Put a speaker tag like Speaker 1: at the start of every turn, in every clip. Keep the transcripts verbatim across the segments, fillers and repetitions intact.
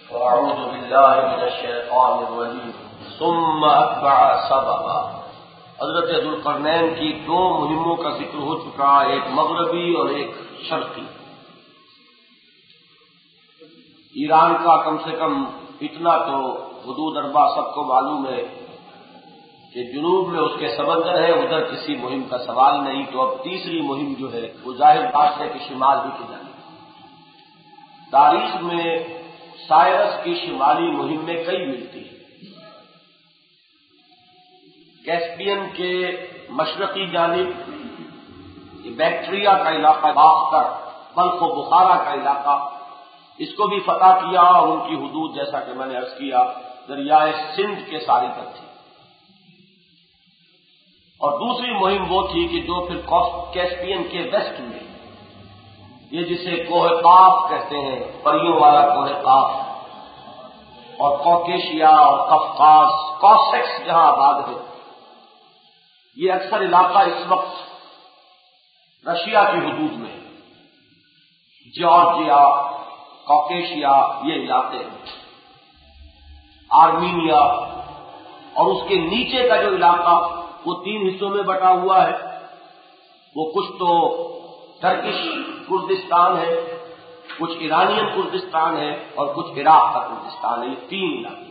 Speaker 1: أعوذ بالله من الشيطان الرجيم ثم أتبع سببا۔ حضرت ذوالقرنین کی دو مہموں کا ذکر ہو چکا، ایک مغربی اور ایک شرقی۔ ایران کا کم سے کم اتنا تو حدود اربع سب کو معلوم ہے کہ جنوب میں اس کے سمندر ہے، ادھر کسی مہم کا سوال نہیں۔ تو اب تیسری مہم جو ہے وہ ظاہر بات ہے کہ شمال ہی کی جانب۔ تاریخ میں سائرس کی شمالی مہم میں کئی ملتی ہیں۔ کیسپین کے مشرقی جانب یہ بیکٹریا کا علاقہ، باختر، بلخ و بخارا کا علاقہ، اس کو بھی فتح کیا اور ان کی حدود جیسا کہ میں نے عرض کیا دریائے سندھ کے ساری تک تھی۔ اور دوسری مہم وہ تھی کہ جو پھر کیسپین کے ویسٹ میں، یہ جسے کوہ قاف کہتے ہیں، پریوں والا کوہ قاف، اور کوکیشیا اور قفقاز، کوسیکس جہاں آباد ہے، یہ اکثر علاقہ اس وقت رشیا کی حدود میں، جارجیا، کوکیشیا، یہ علاقے ہیں، آرمینیا، اور اس کے نیچے کا جو علاقہ وہ تین حصوں میں بٹا ہوا ہے، وہ کچھ تو ترکش کردستان ہے، کچھ ایرانین کردستان ہے، اور کچھ عراق کا کردستان ہے۔ یہ تین علاقے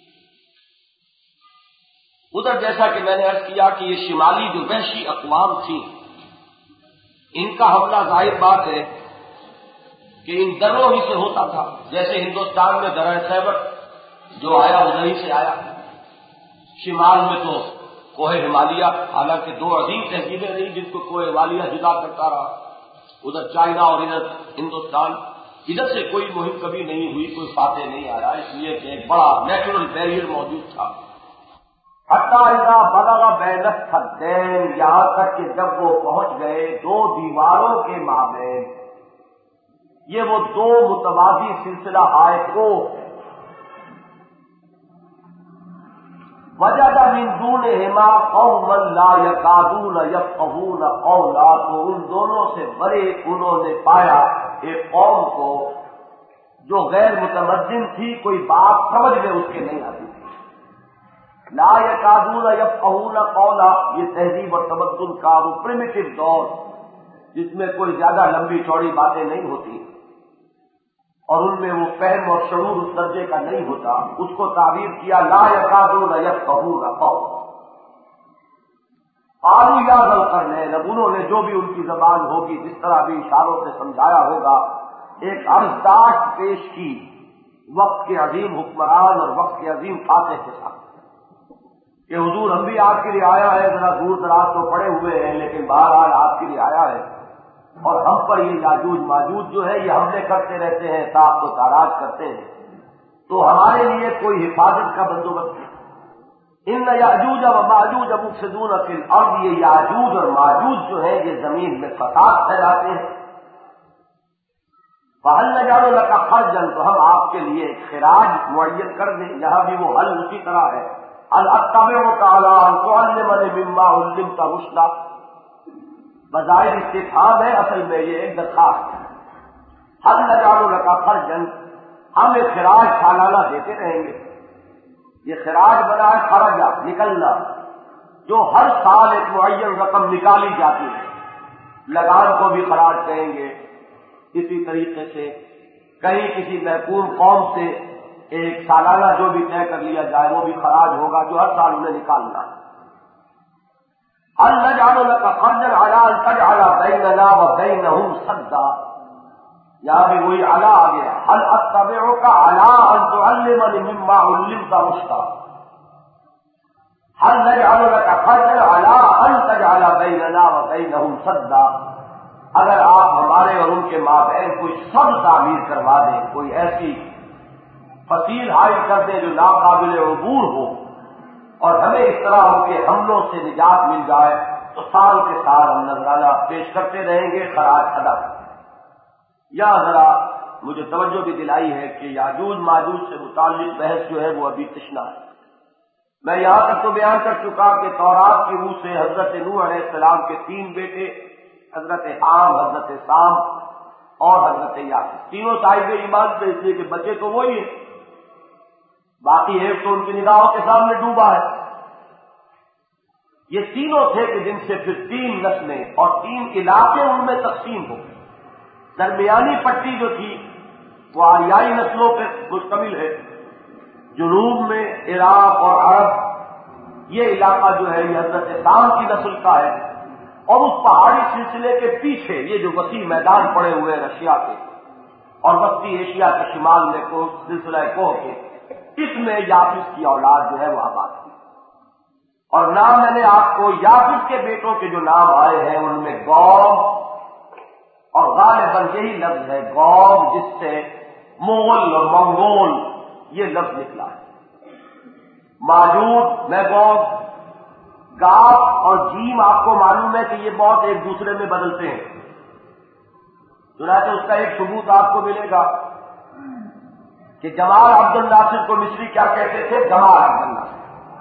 Speaker 1: ادھر، جیسا کہ میں نے عرض کیا کہ یہ شمالی جو وحشی اقوام تھی، ان کا حملہ ظاہر بات ہے کہ ان دروں ہی سے ہوتا تھا۔ جیسے ہندوستان میں درہ خیبر جو آیا ادھر ہی سے آیا، شمال میں تو کوہ ہمالیہ، حالانکہ دو عظیم تہذیبیں رہی جن کو کوہ ہمالیہ جدا کرتا رہا، ادھر چائنا اور ادھر ہندوستان۔ ادھر سے کوئی مہم کبھی نہیں ہوئی، کوئی فاتح نہیں آیا، اس لیے کہ ایک بڑا نیچرل بیریئر موجود تھا۔ حتی اذا بلغ بین السدین، یہاں تک کہ جب وہ پہنچ گئے دو دیواروں کے مابین، یہ وہ دو متوازی سلسلہ ہائے کو، وجد من دونہما قوما لا یکادون یفقہون قولا، تو ان دونوں سے بڑے انہوں نے پایا ایک قوم کو جو غیر متمدن تھی، کوئی بات سمجھ میں اس کے نہیں آتی تھی۔ لا یکادون یفقہون قولا، یہ تہذیب اور تمدن کا وہ پریمیٹو دور جس میں کوئی زیادہ لمبی چوڑی باتیں نہیں ہوتی، اور ان میں وہ فہم اور شعور اس درجے کا نہیں ہوتا، اس کو تعبیر کیا لا یکادون یفقہون قولا۔ قالوا یا ذا القرنین، اب انہوں نے جو بھی ان کی زبان ہوگی، جس طرح بھی اشاروں سے سمجھایا ہوگا، ایک عرضداشت پیش کی وقت کے عظیم حکمران اور وقت کے عظیم فاتح کے ساتھ کہ حضور ہم بھی آپ کی رعایا ہے، ذرا دور دراز تو پڑے ہوئے ہیں لیکن بہرحال آپ کی رعایا ہے، اور ہم پر یہ یاجوج ماجوج جو ہے یہ حملے کرتے رہتے ہیں، تاق و تاراج کرتے ہیں، تو ہمارے لیے کوئی حفاظت کا بندوبست ہے۔ ان یاجوج و ماجوج مفسدون فی الارض، یہ یاجوج اور ماجوج جو ہے یہ زمین میں فساد پھیلاتے ہیں۔ فہل نجعل لک خرجا، تو ہم آپ کے لیے ایک خراج معین کر دیں، یہاں بھی وہ حل اسی طرح ہے، هل اتبعک علی ان تعلمنی مما علمت رشدا، بظاہر استفہام ہے، اصل میں یہ ایک درخواست ہے۔ هل نجعل لک خرجا، ہم ایک خراج سالانہ دیتے رہیں گے۔ یہ خراج بنا ہے خرجہ، نکلنا، جو ہر سال ایک معین رقم نکالی جاتی ہے، لگان کو بھی خراج کہیں گے۔ اسی طریقے سے کہیں کسی محکوم قوم سے ایک سالانہ جو بھی طے کر لیا جائے وہ بھی خراج ہوگا، جو ہر سال انہیں نکالنا ہے۔ هل نجعل لك خرجا على ان تجعل بيننا وبينهم سدا، یہاں بھی وہی علی آ گیا، هل اتبعك على ان تعلمني مما علمت رشدا، هل نجعل لك خرجا على ان تجعل بيننا وبينهم سدا، اگر آپ ہمارے اور ان کے مابین کوئی سد تعمیر کروا دیں، کوئی ایسی فصیل حائل کر دیں جو ناقابل عبور ہو، اور ہمیں اس طرح ہو کہ حملوں سے نجات مل جائے، تو سال کے سال ہم نذرانہ پیش کرتے رہیں گے، خراج ادا۔ یا ذرا مجھے توجہ بھی دلائی ہے کہ یاجوج ماجوج سے متعلق بحث جو ہے وہ ابھی تشنا ہے۔ میں یہاں تک تو بیان کر چکا کہ تورات کی روح سے حضرت نوح علیہ السلام کے تین بیٹے، حضرت حام، حضرت سام اور حضرت یافت، تینوں صاحب ایمان تھے، اس لیے کہ بچے تو وہی ہیں، باقی ایک تو ان کی نگاہوں کے سامنے ڈوبا ہے. یہ تینوں تھے کہ جن سے پھر تین نسلیں اور تین علاقے ان میں تقسیم ہو گئے. درمیانی پٹی جو تھی وہ آریائی نسلوں پہ مشتمل ہے. جنوب میں عراق اور عرب یہ علاقہ جو ہے یہ حضرت سام کی نسل کا ہے. اور اس پہاڑی سلسلے کے پیچھے یہ جو وسیع میدان پڑے ہوئے رشیا کے اور وسطی ایشیا کے شمال میں کو سلسلہ کوہ کے اس میں یافس کی اولاد جو ہے وہ آباد ہے. اور نام میں نے آپ کو یافس کے بیٹوں کے جو نام آئے ہیں ان میں گوگ اور غالباً یہی لفظ ہے گوگ جس سے مغل اور منگول یہ لفظ نکلا ہے. ماجوج میگوگ گاف اور جیم آپ کو معلوم ہے کہ یہ بہت ایک دوسرے میں بدلتے ہیں. چنانچہ اس کا ایک ثبوت آپ کو ملے گا کہ جمال عبد الناصر کو مصری کیا کہتے تھے؟ جمال عبد الناصر.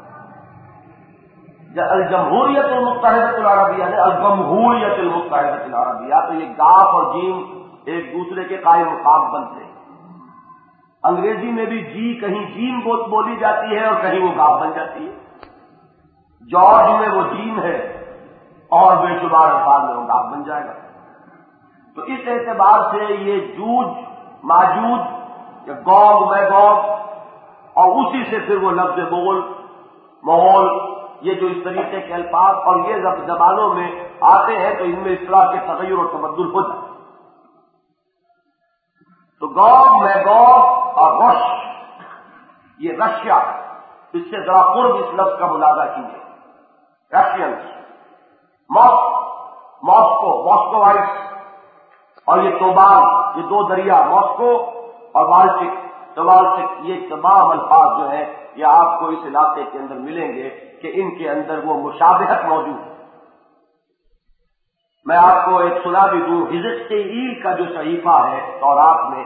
Speaker 1: الجمہوریت المتحدۃ العربیہ نے الجمہوریت المتحدۃ العربیہ، تو یہ گاف اور جیم ایک دوسرے کے قائم مقام بنتے ہیں. انگریزی میں بھی جی کہیں جیم بولی جاتی ہے اور کہیں وہ گاف بن جاتی ہے. جارج میں وہ جیم ہے اور بے شمار الفاظ میں وہ گاف بن جائے گا. تو اس اعتبار سے یہ جوج ماجوج یا گوگ میگوگ اور اسی سے پھر وہ لفظ مغل مغول یہ جو اس طریقے کے الفاظ اور یہ زبانوں میں آتے ہیں تو ان میں اس طرح کے تغیر اور تبدل ہو جاتے. تو گوگ میگوگ اور رش یہ رشیا، اس سے ذرا قرب اس لفظ کا ملاحظہ کیجیے. رشینس ماسک ماسکو ماسکوائٹس اور یہ توبال یہ دو دریا ماسکو اور بالٹک توالٹک یہ تمام الفاظ جو ہیں یہ آپ کو اس علاقے کے اندر ملیں گے کہ ان کے اندر وہ مشابہت موجود ہے. میں آپ کو ایک سنا بھی دوں. حزق ایل کا جو صحیفہ ہے تورات میں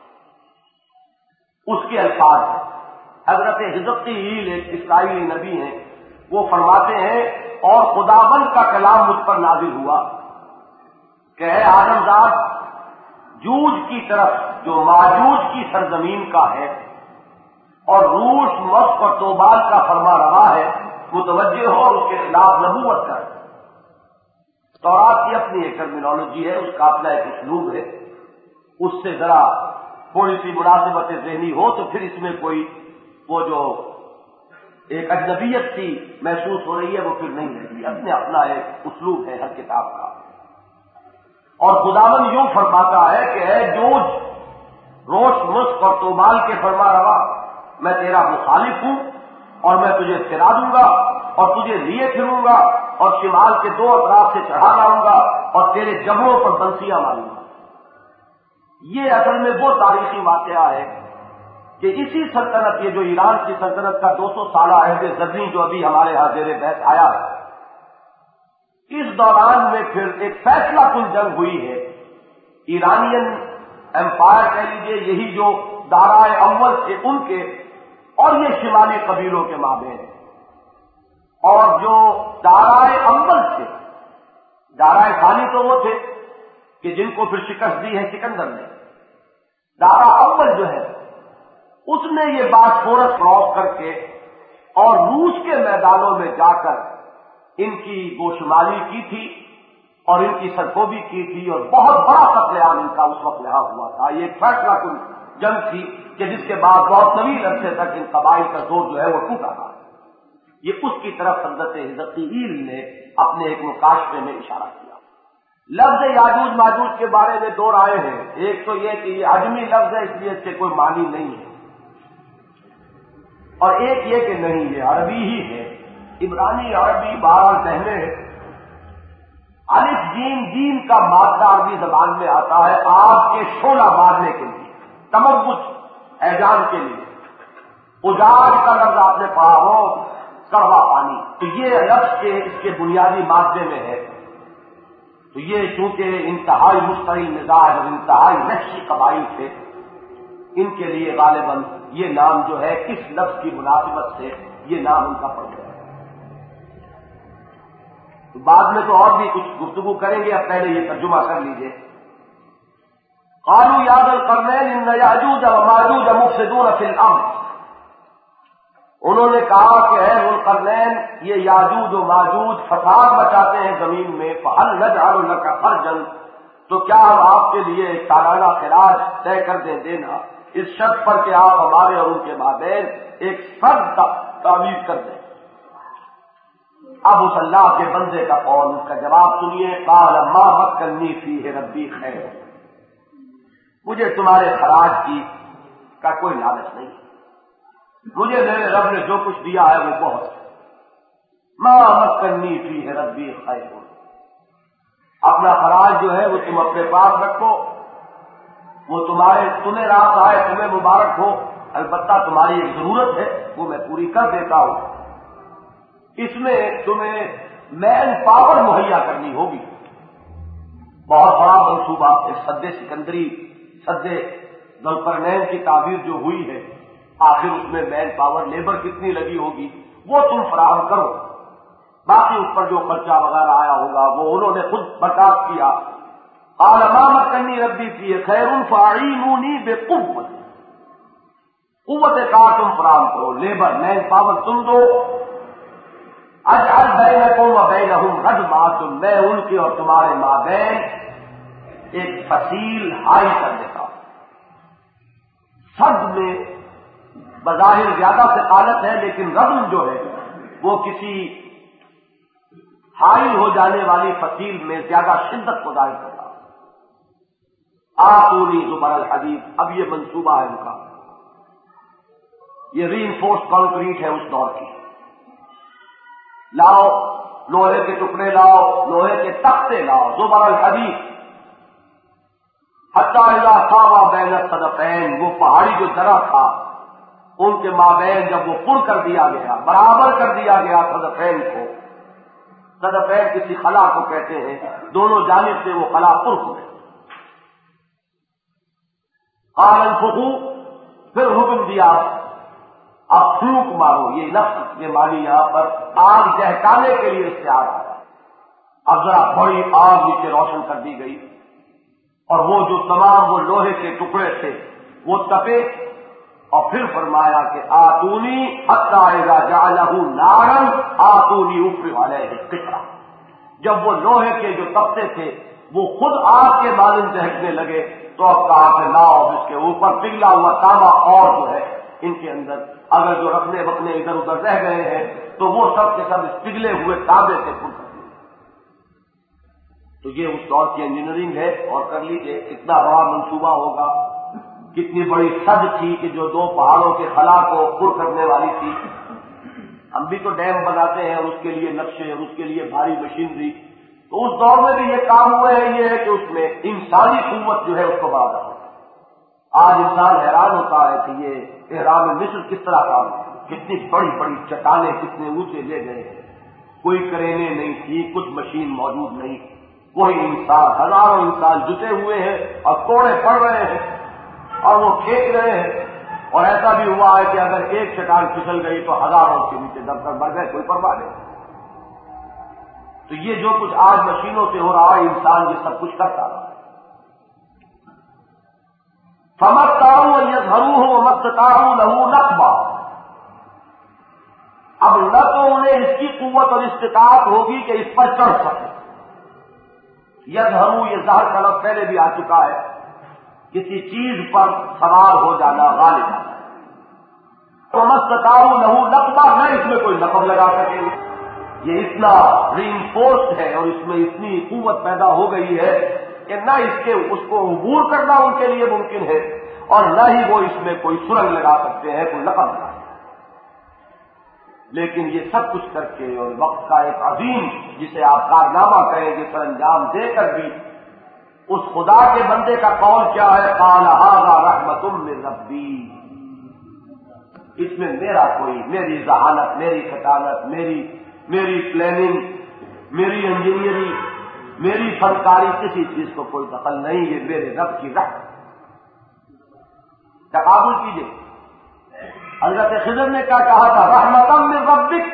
Speaker 1: اس کے الفاظ ہیں. حضرت حزق ایل ایک اسرائیلی نبی ہیں، وہ فرماتے ہیں اور خداوند کا کلام مجھ پر نازل ہوا کہ اے آدمزاد جوج کی طرف جو ماجوج کی سرزمین کا ہے اور روش مشق اور توبال کا فرما روا ہے متوجہ ہو اور اس کے خلاف نبوت کر. تورات کی اپنی ایک ٹرمینالوجی ہے، اس کا اپنا ایک اسلوب ہے. اس سے ذرا تھوڑی سی مناسبت ذہنی ہو تو پھر اس میں کوئی وہ جو ایک اجنبیت سی محسوس ہو رہی ہے وہ پھر نہیں رہتی. اپنے اپنا ایک اسلوب ہے ہر کتاب کا. اور خداوند یوں فرماتا ہے کہ اے جوج روش مشق اور توبال کے فرما روا میں تیرا مخالف ہوں اور میں تجھے پھرا دوں گا اور تجھے لیے پھروں گا اور شمال کے دو اطراف سے چڑھا لاؤں گا اور تیرے جبڑوں پر بنسیاں ماروں گا. یہ اصل میں وہ تاریخی واقعہ ہے کہ اسی سلطنت یہ جو ایران کی سلطنت کا دو سو سالہ عہد زرین جو ابھی ہمارے یہاں زیر بحث آیا ہے، اس دوران میں پھر ایک فیصلہ کن جنگ ہوئی ہے. ایرانین امپائر کہہ لیجیے یہی جو دارائے اول تھے ان کے اور یہ شمالی قبیلوں کے مابین ہیں. اور جو دارائے اول تھے، دارائے ثانی تو وہ تھے کہ جن کو پھر شکست دی ہے سکندر نے. دارا اول جو ہے اس نے یہ بات فورس کراس کر کے اور روس کے میدانوں میں جا کر ان کی گوشمالی کی تھی اور ان کی سرکوبی کی تھی اور بہت بڑا قتل عام ان کا اس وقت یہاں ہوا تھا. یہ ایک فیصلہ کن جنگ تھی کہ جس کے بعد بہت طویل عرصے تک ان قبائل کا زور جو ہے وہ ٹوٹا تھا. یہ اس کی طرف حضرت حزق ایل نے اپنے ایک مکاشفے میں اشارہ کیا. لفظ یاجوج ماجوج کے بارے میں دو رائے ہیں. ایک تو یہ کہ یہ عجمی لفظ ہے اس لیے اس کے کوئی معنی نہیں ہے، اور ایک یہ کہ نہیں یہ عربی ہی ہے. عبرانی عربی بہرحال کہنے الف جیم جیم کا مادہ عربی زبان میں آتا ہے آگ کے شعلہ مارنے کے لیے، تمبج ایجان کے لیے. اجاڑ کا لفظ آپ نے پڑھا ہو کڑوا پانی، تو یہ لفظ کے اس کے بنیادی مادے میں ہے. تو یہ چونکہ انتہائی مستقل مزاج اور انتہائی وحشی قبائل تھے، ان کے لیے غالباً یہ نام جو ہے کس لفظ کی مناسبت سے یہ نام ان کا پڑ گیا. تو بعد میں تو اور بھی کچھ گفتگو کریں گے، اب پہلے یہ ترجمہ کر لیجئے. قالوا یا ذا القرنین ان یاجوج و ماجوج مفسدون فی الارض. انہوں نے کہا کہ اے ذوالقرنین، یہ یاجوج و ماجوج فساد مچاتے ہیں زمین میں، فہل نجعل لک خرجا، تو کیا ہم آپ کے لیے ایک سالانہ خراج طے کر دیں دینا، اس شرط پر کہ آپ ہمارے اور ان کے مابین ایک سد تعمیر کر دیں۔ اب اس اللہ کے بندے کا قول، اس کا جواب سنیے، قال ما مکنی فیہ ربی خیر، مجھے تمہارے خراج کی کا کوئی لالچ نہیں، مجھے میرے رب نے جو کچھ دیا ہے وہ بہت ہے۔ ما مکنی فیہ ربی خیر، اپنا خراج جو ہے وہ تم اپنے پاس رکھو، وہ تمہارے تمہیں راس آئے، تمہیں مبارک ہو، البتہ تمہاری ایک ضرورت ہے وہ میں پوری کر دیتا ہوں، اس میں تمہیں مین پاور مہیا کرنی ہوگی۔ بہت بڑا منصوبہ، اس سد سکندری، سد ذوالقرنین کی تعبیر جو ہوئی ہے، آخر اس میں مین پاور لیبر کتنی لگی ہوگی وہ تم فراہم کرو، باقی اس پر جو خرچہ وغیرہ آیا ہوگا وہ انہوں نے خود برداشت کیا۔ قال ما مکنی ربی فیہ خیر فاعینونی بقوۃ، قوت کار تم فراہم کرو، لیبر مین پاور تم دو، اجعل بینکم و بینہم ردما، تو میں ان کے اور تمہارے مابین ایک فصیل حائل کر دیتا ہوں۔ سد میں بظاہر زیادہ ثقالت ہے، لیکن ردم جو ہے وہ کسی حائل ہو جانے والی فصیل میں زیادہ شدت کو ظاہر کرتا ہے۔ آتونی زبر الحدید، اب یہ منصوبہ ہے ان کا، یہ ری انفورس کانکریٹ ہے اس دور کی، لاؤ لوہے کے ٹکڑے، لاؤ لوہے کے تختے، لاؤ زبر الحدید، حتی اذا ساوا بین الصدفین، وہ پہاڑی جو درہ تھا ان کے مابین جب وہ پر کر دیا گیا، برابر کر دیا گیا صدفین کو، صدفین کسی خلا کو کہتے ہیں، دونوں جانب سے وہ خلا پر ہوئے، قال انفخوا، پھر حکم دیا اب پھونک مارو، یہ لفظ یہ مانی یہاں پر آگ جہکانے کے لیے استعار آیا۔ اب ذرا بڑی آگ نیچے روشن کر دی گئی، اور وہ جو تمام وہ لوہے کے ٹکڑے تھے وہ تپے، اور پھر فرمایا کہ آتونی حتی اذا جعلہ نارا آتونی افرغ علیہ قطرہ، جب وہ لوہے کے جو تختے تھے وہ خود آگ کے مانند دہکنے لگے تو اب کہا کہ لاؤ اس کے اوپر پگھلا ہوا تانبا اور جو ہے ان کے اندر اگر جو رکھنے وکنے ادھر ادھر رہ گئے ہیں تو وہ سب کے سب اس پگھلے ہوئے تانبے سے پر کر دیے۔ تو یہ اس دور کی انجینئرنگ ہے، اور کر لیجیے کتنا بڑا منصوبہ ہوگا، کتنی بڑی سد تھی کہ جو دو پہاڑوں کے خلا کو پر کرنے والی تھی۔ ہم بھی تو ڈیم بناتے ہیں اور اس کے لیے نقشے اور اس کے لیے بھاری مشینری، تو اس دور میں بھی یہ کام ہوئے ہیں، یہ ہے کہ اس میں انسانی قوت جو ہے اس کو بڑھا رہا ہے۔ آج انسان حیران ہوتا ہے کہ یہ احرام مصر کس طرح کام ہے، کتنی بڑی بڑی چٹانیں کتنے اونچے لے گئے ہیں، کوئی کرینے نہیں تھی، کچھ مشین موجود نہیں، وہی انسان، ہزاروں انسان جٹے ہوئے ہیں اور توڑے پڑ رہے ہیں اور وہ کھینچ رہے ہیں، اور ایسا بھی ہوا ہے کہ اگر ایک چٹان پھسل گئی تو ہزاروں کے نیچے دب کر مر گئے، کوئی پرواہ نہیں۔ تو یہ جو کچھ آج مشینوں سے ہو رہا ہے، انسان یہ سب کچھ کرتا رہا ہے۔ فَمَسْتَطَاعُوا أَن يَظْهَرُوهُ وَمَا اسْتَطَاعُوا لَهُ نَقْبًا، اب نہ تو انہیں اس کی قوت اور استطاعت ہوگی کہ اس پر چڑھ سکے۔ یظہروا، یہ ظاہر کا لفظ پہلے بھی آ چکا ہے، کسی چیز پر سوار ہو جانا، غالب آنا۔ وَمَا اسْتَطَاعُوا لَهُ نَقْبًا، نہ اس میں کوئی نقب لگا سکیں گے۔ یہ اتنا ری انفورسڈ ہے اور اس میں اتنی قوت پیدا ہو گئی ہے کہ نہ اس کے اس کو عبور کرنا ان کے لیے ممکن ہے، اور نہ ہی وہ اس میں کوئی سرنگ لگا سکتے ہیں، کوئی لقب لگا سکتے ہیں۔ لیکن یہ سب کچھ کر کے اور وقت کا ایک عظیم جسے آپ کارنامہ کہیں گے سر انجام دے کر بھی اس خدا کے بندے کا قول کیا ہے، قال ھذا رحمۃ من ربی، اس میں میرا کوئی میری ذہانت، میری خطانت، میری میری پلاننگ، میری انجینئرنگ، میری فنکاری، کسی چیز کو کوئی دخل نہیں، یہ میرے رب کی رحمت۔ تقابل کیجیے، حضرت خضر نے کیا کہا تھا، رحمتاً من ربک،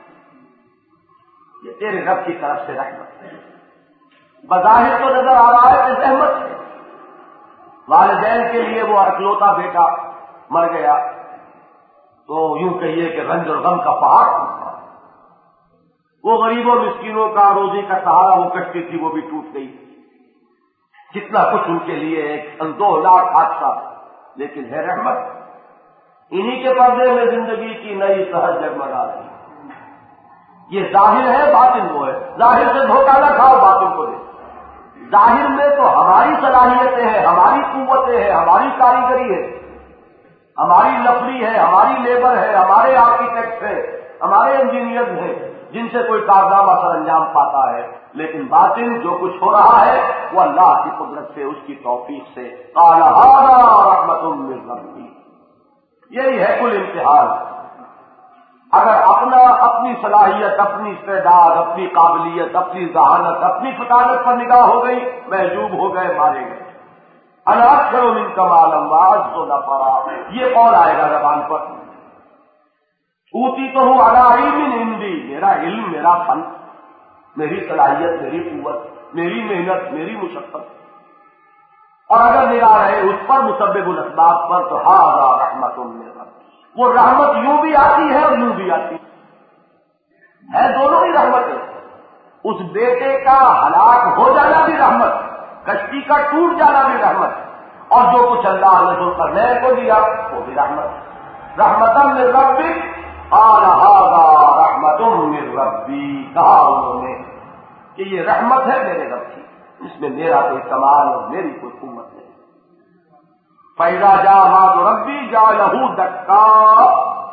Speaker 1: یہ تیرے رب کی طرف سے رحمت ہے۔ بظاہر تو نظر آ رہا ہے کہ رحمت ہے، والدین کے لیے وہ اکلوتا بیٹا مر گیا تو یوں کہیے کہ رنج اور غم کا پہاڑ ٹوٹا. وہ غریبوں مسکینوں کا روزی کا سہارا وہ کٹتی تھی وہ بھی ٹوٹ گئی. کتنا کچھ ان کے لیے ایک اندوہناک حادثہ، لیکن ہے رحمت. انہی کے پردے میں زندگی کی نئی سہج جگمگا رہی. یہ ظاہر ہے، باطن وہ ہے. ظاہر سے دھوکہ نہ کھاؤ، باطن کو دے. ظاہر میں تو ہماری صلاحیتیں ہیں، ہماری قوتیں ہیں، ہماری کاریگری ہے، ہماری لکڑی ہے، ہماری لیبر ہے، ہمارے آرکیٹیکٹ ہیں، ہمارے انجینئر ہیں جن سے کوئی کارنامہ سر انجام پاتا ہے. لیکن باطن جو کچھ ہو رہا ہے وہ اللہ کی قدرت سے، اس کی توفیق سے. قال ھذا رحمۃ من ربی. یہی ہے کل امتحان. اگر اپنا اپنی صلاحیت، اپنی استعداد، اپنی قابلیت، اپنی ذہانت، اپنی فطانت پر نگاہ ہو گئی، محجوب ہو گئے، مارے گئے. انا اکثر منک مالا واعز نفرا، یہ قول آئے گا زبان پر. اوتی تو ہوں علی علم عندی، میرا علم، میرا فن، میری صلاحیت، میری قوت، میری محنت، میری مشقت. اور اگر نگاہ رہے اس پر مسبب الاسباب پر تو ھذا رحمۃ من ربی. وہ رحمت یوں بھی آتی ہے اور یوں بھی آتی ہے، دونوں ہی رحمت ہے. اس بیٹے کا ہلاک ہو جانا بھی رحمت، کشتی کا ٹوٹ جانا بھی رحمت، اور جو کچھ اللہ نے ذوالقرنین کو دیا وہ بھی رحمت. رحمۃ من ربی قال ھذا رحمۃ من ربی. کہا انہوں نے کہ یہ رحمت ہے میرے رب کی، اس میں میرا کوئی کمال اور میری کوئی قوت نہیں. فَإِذَا جَاءَ وَعْدُ رَبِّي جَعَلَهُ دَكَّا.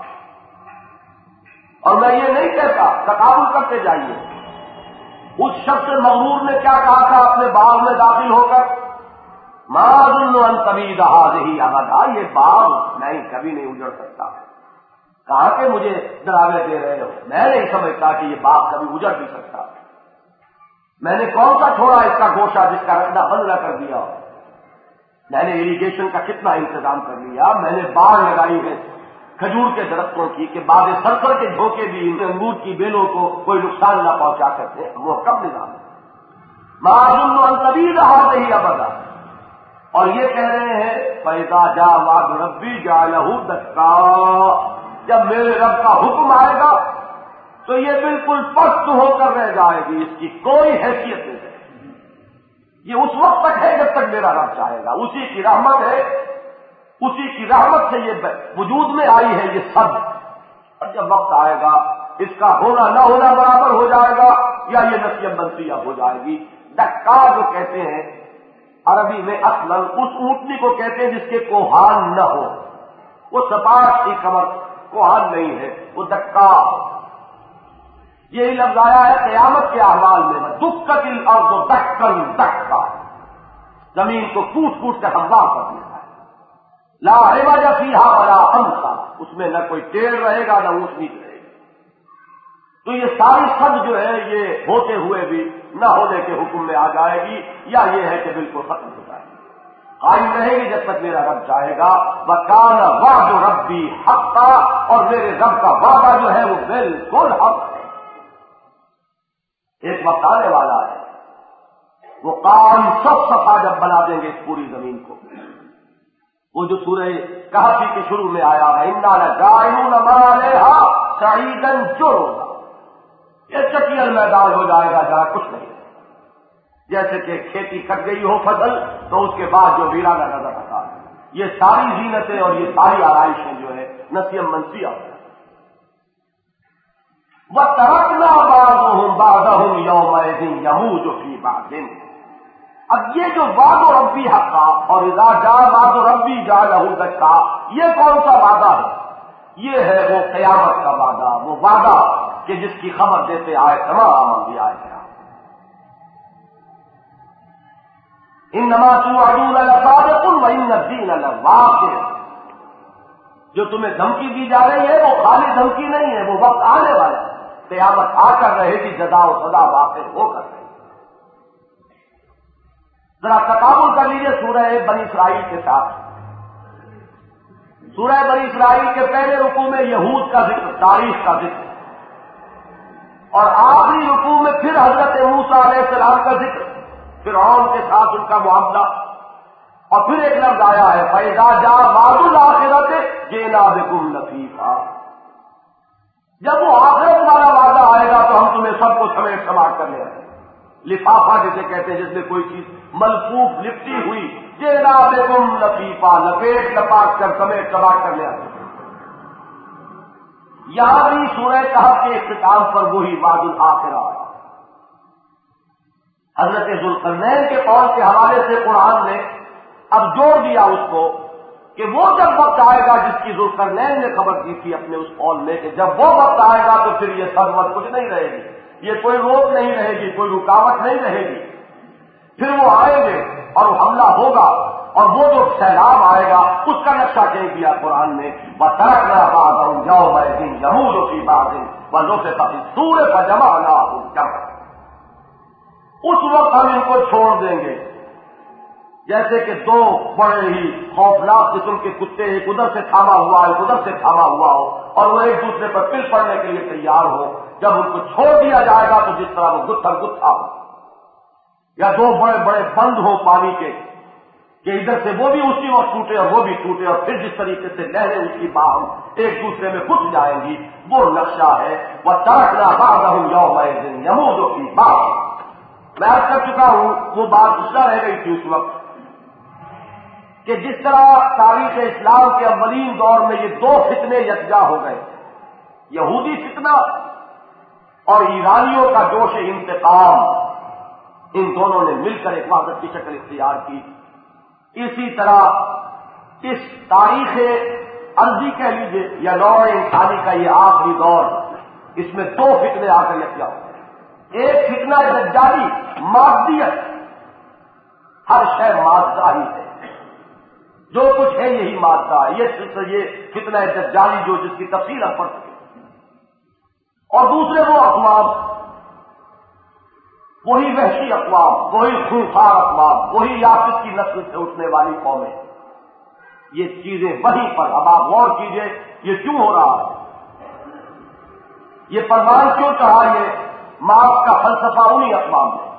Speaker 1: اور میں یہ نہیں کہتا، تقابل کرتے جائیے. اس شخص مغرور نے کیا کہا تھا اپنے باغ میں داخل ہو کر؟ مَا أَظُنُّ أَن تَبِيدَ هَٰذِهِ أَبَدًا. یہ باغ نہیں، کبھی نہیں اجڑ سکتا. کہاں کہ مجھے ڈراوے دے رہے ہو؟ میں نہیں سمجھتا کہ یہ باغ کبھی اجڑ بھی سکتا. میں نے کون سا چھوڑا اس کا گوشہ جس کا رکھنا بند نہ کر دیا؟ میں نے اریگیشن کا کتنا انتظام کر لیا. میں نے باڑ لگائی ہے کھجور کے درختوں کی کہ بعد سرسر کے جھونکے بھی انگور کی بیلوں کو کوئی نقصان نہ پہنچا کرتے. وہ کب نظام ہے؟ معذم انتبی رہا نہیں ابدا. اور یہ کہہ رہے ہیں فَإِذَا جَاءَ وَعْدُ رَبِّي جَعَلَهُ دَكَّا. جب میرے رب کا حکم آئے گا تو یہ بالکل پست ہو کر رہ جائے گی، اس کی کوئی حیثیت نہیں ہے. یہ اس وقت تک ہے جب تک میرا رب چاہے گا. اسی کی رحمت ہے، اسی کی رحمت سے یہ وجود میں آئی ہے یہ سب. اور جب وقت آئے گا اس کا ہونا نہ ہونا برابر ہو جائے گا یا یہ نسیم منسیہ ہو جائے گی. دکا جو کہتے ہیں عربی میں اصلاً اس اونٹنی کو کہتے ہیں جس کے کوہان نہ ہو. وہ سپاٹ کی کمر کوہان نہیں ہے، وہ دکا. یہی لفظ آیا ہے قیامت کے احوال میں، دکت الارض دکن دکا. زمین کو کوٹ کوٹ کر ہموار کر دیا ہے. لا عوج فیہا ولا امتا. اس میں نہ کوئی ٹیڑھ رہے گا نہ اونچ نیچ رہے گی. تو یہ ساری سب جو ہے یہ ہوتے ہوئے بھی نہ ہونے کے حکم میں آ جائے گی، یا یہ ہے کہ بالکل ختم ہو جائے گی، قائم رہے گی جب تک میرا رب چاہے گا. وَكَانَ وَعْدُ رَبِّي حَقًّا. اور میرے رب کا وعدہ جو ہے وہ بالکل حق ہے. ایک وقت آنے والا ہے وہ قام سب صفا جب بنا دیں گے اس پوری زمین کو. وہ جو سورہ کہف کے شروع میں آیا ہے اِنَّا لَجَاعِلُونَ مَا عَلَيْهَا صَعِيدًا جُرُزًا. یہ چٹیل میدان ہو جائے گا جہاں کچھ نہیں. جیسے کہ کھیتی کٹ گئی ہو فصل تو اس کے بعد جو ویرانہ نظر آتا ہے. یہ ساری زینتیں اور یہ ساری آرائشیں جو ہے نسیم منسیہ ہو. وَتَرَكْنَا بَعْضَهُمْ بَعْضَهُمْ يَوْمَئِذٍ يَمُوجُ فِي بَعْضٍ. اب یہ جو وعد ربی حقا اور اذا جاء وعد ربی جعلہ دکا، یہ کون سا وعدہ ہے؟ یہ ہے وہ قیامت کا وعدہ، وہ وعدہ کہ جس کی خبر دیتے آئے تمام انبیاء کرام. انما توعدون لصادق وان الدین لواقع. جو تمہیں دھمکی دی جا رہی ہے وہ خالی دھمکی نہیں ہے، وہ وقت آنے والا ہے. قیامت آ کر رہے گی، جزا و سزا واقع ہو کر رہے گی. ذرا تقابل کر لیجیے سورہ بنی اسرائیل کے ساتھ. سورہ بنی اسرائیل کے پہلے رکوع میں یہود کا ذکر، تاریخ کا ذکر، اور آخری رکوع میں پھر حضرت موسیٰ علیہ السلام کا ذکر، فرعون کے ساتھ ان کا معاملہ. اور پھر ایک لفظ آیا ہے فَإِذَا جَاءَ وَعْدُ الْآخِرَةِ جِئْنَا بِكُمْ لَفِيفًا، جب وہ آخرت والا وعدہ آئے گا تو ہم تمہیں سب کو سمیٹ سماٹ کر لے آئیں گے۔ لفافہ جسے کہتے ہیں جس میں کوئی چیز ملفوف لپٹی ہوئی، جِئْنَا بِكُمْ لَفِيفًا، لپیٹ لپاٹ کر سمیٹ سماٹ کر لے آئیں گے۔ یہاں بھی سورہ کہف کے اختتام پر وہی وعد الآخرہ ہے۔ حضرت ذوالقرنین کے قول کے حوالے سے قرآن نے اب جوڑ دیا اس کو کہ وہ جب وقت آئے گا جس کی ذوالقرنین نے خبر دی تھی اپنے اس قول میں کہ جب وہ وقت آئے گا تو پھر یہ سرور کچھ نہیں رہے گی، یہ کوئی روک نہیں رہے گی، کوئی رکاوٹ نہیں رہے گی، پھر وہ آئیں گے اور حملہ ہوگا اور وہ جو سیلاب آئے گا اس کا نقشہ کہیں دیا قرآن نے وَتَرَكْنَا بَعْضَهُمْ يَوْمَئِذٍ يَمُوجُ فِي بَعْضٍ وَنُفِخَ فِي الصُّورِ فَجَمَعْنَاهُمْ جَمْعًا، اس وقت ہم ان کو چھوڑ دیں گے جیسے کہ دو بڑے ہی خوفناک قسم کے کتے ایک ادھر سے تھاما ہوا ایک ادھر سے تھاما ہوا ہو اور وہ ایک دوسرے پر پل پڑنے کے لیے تیار ہو، جب ان کو چھوڑ دیا جائے گا تو جس طرح وہ گتھر گتھا ہو، یا دو بڑے بڑے بند ہو پانی کے کہ ادھر سے وہ بھی اسی وقت ٹوٹے اور وہ بھی ٹوٹے اور پھر جس طریقے سے لہریں اس کی باہم ایک دوسرے میں گھس جائیں گی، وہ نقشہ ہے وَتَرَكْنَا بَعْضَهُمْ يَوْمَئِذٍ يَمُوجُ فِي بَعْضٍ۔ میں عرض کر چکا ہوں وہ بات اس طرح رہ گئی تھی اس وقت کہ جس طرح تاریخ اسلام کے اولین دور میں یہ دو فتنے یکجا ہو گئے، یہودی فتنہ اور ایرانیوں کا جوش انتقام، ان دونوں نے مل کر ایک وحدت کی شکل اختیار کی، اسی طرح اس تاریخ ارضی کہہ لیجیے یا نوع انسانی کا یہ آخری دور، اس میں دو فتنے آ کر یکجا ہو گئے۔ ایک فتنہ دجالی، مادیت، ہر شے مادہ ہی ہے، جو کچھ ہے یہی مادہ ہے، یہ یہ فتنہ دجالی جو جس کی تفصیل ہم پڑھ سکیں۔ اور دوسرے وہ اقوام، وہی وحشی اقوام، وہی خونخوار اقوام، وہی یافت کی نسل سے اٹھنے والی قومیں، یہ چیزیں وہیں پر۔ اب آپ غور کیجئے یہ کیوں ہو رہا ہے، یہ پروان کیوں چڑھا یہ مارکس کا فلسفہ انہی اقوام میں۔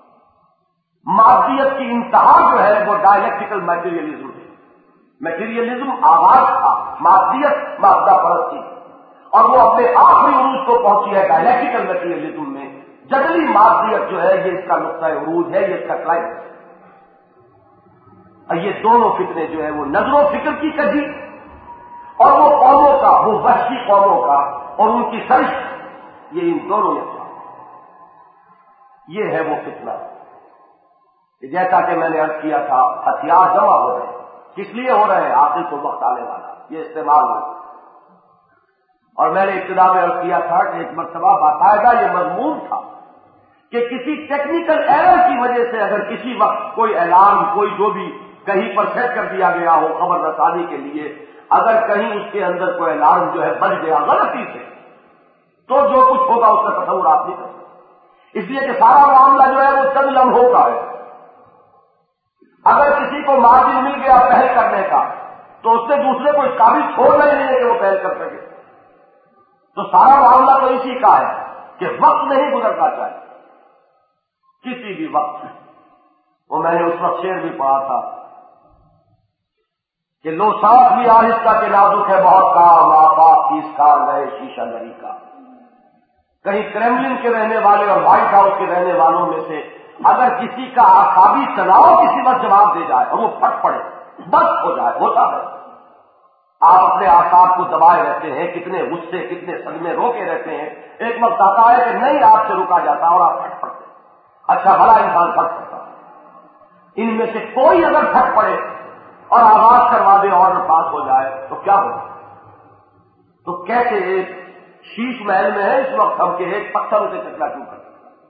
Speaker 1: مادیت کی انتہا جو ہے وہ ڈائلیکٹیکل میٹیریلزم ہے۔ میٹیریلزم آغاز تھا، مادیت مادہ پرستی، اور وہ اپنے آخری عروج کو پہنچی ہے ڈائلیکٹیکل میٹیریلزم میں۔ جدلی مادیت جو ہے یہ اس کا نقطہ عروج ہے، یہ اس کا کلائمیکس ہے۔ اور یہ دونوں فتنے جو ہے وہ نظر و فکر کی کجی اور وہ قوموں کا، وہ وحشی قوموں کا اور ان کی سرشت، یہ ان دونوں میں یہ ہے وہ فتنہ۔ جیسا کہ میں نے عرض کیا تھا ہتھیار جمع ہو رہے ہیں، کس لیے ہو رہے ہیں؟ آخر کو وقت آنے والا یہ استعمال ہو۔ اور میں نے ابتدا میں عرض کیا تھا کہ ایک مرتبہ باقاعدہ یہ مضمون تھا کہ کسی ٹیکنیکل ایرر کی وجہ سے اگر کسی وقت کوئی الارم، کوئی جو بھی کہیں پر سیٹ کر دیا گیا ہو خبر رسانی کے لیے، اگر کہیں اس کے اندر کوئی الارم جو ہے بج گیا غلطی سے، تو جو کچھ ہوگا اس کا تصور آپ نہیں کر سکتے، اس لیے کہ سارا معاملہ جو ہے وہ چند لمحوں کا ہے۔ اگر کسی کو مارجن مل گیا پہل کرنے کا تو اس نے دوسرے کو اس قابل چھوڑنا ہی نہیں ہے کہ وہ پہل کر سکے، تو سارا معاملہ تو اسی کا ہے کہ وقت نہیں گزرنا چاہیے کسی بھی وقت۔ وہ میں نے اس وقت شعر بھی پڑھا تھا کہ لو ساتھ بھی آہستہ کے نازک ہے بہت کام، آفاق کی اس کار گئے شیشہ گری کا۔ کہیں کرملن کے رہنے والے اور وائٹ ہاؤس کے رہنے والوں میں سے اگر کسی کا آسابی تناؤ کسی وقت جواب دے جائے اور وہ پھٹ پڑے، بس ہو جائے، ہوتا ہے۔ آپ اپنے آساب کو دبائے رہتے ہیں، کتنے غصے کتنے صدمے روکے رہتے ہیں، ایک وقت آتا ہے کہ نہیں آپ سے رکا جاتا اور آپ پھٹ پڑتے۔ اچھا بھلا انسان پھٹ پڑتا، ان میں سے کوئی اگر پھٹ پڑے اور آواز کروا دے اور پاس ہو جائے تو کیا ہو؟ تو کیسے ایک شیش محل میں ہے اس وقت ہم کے ایک پتھر سے ٹکرا کیوں کرتے،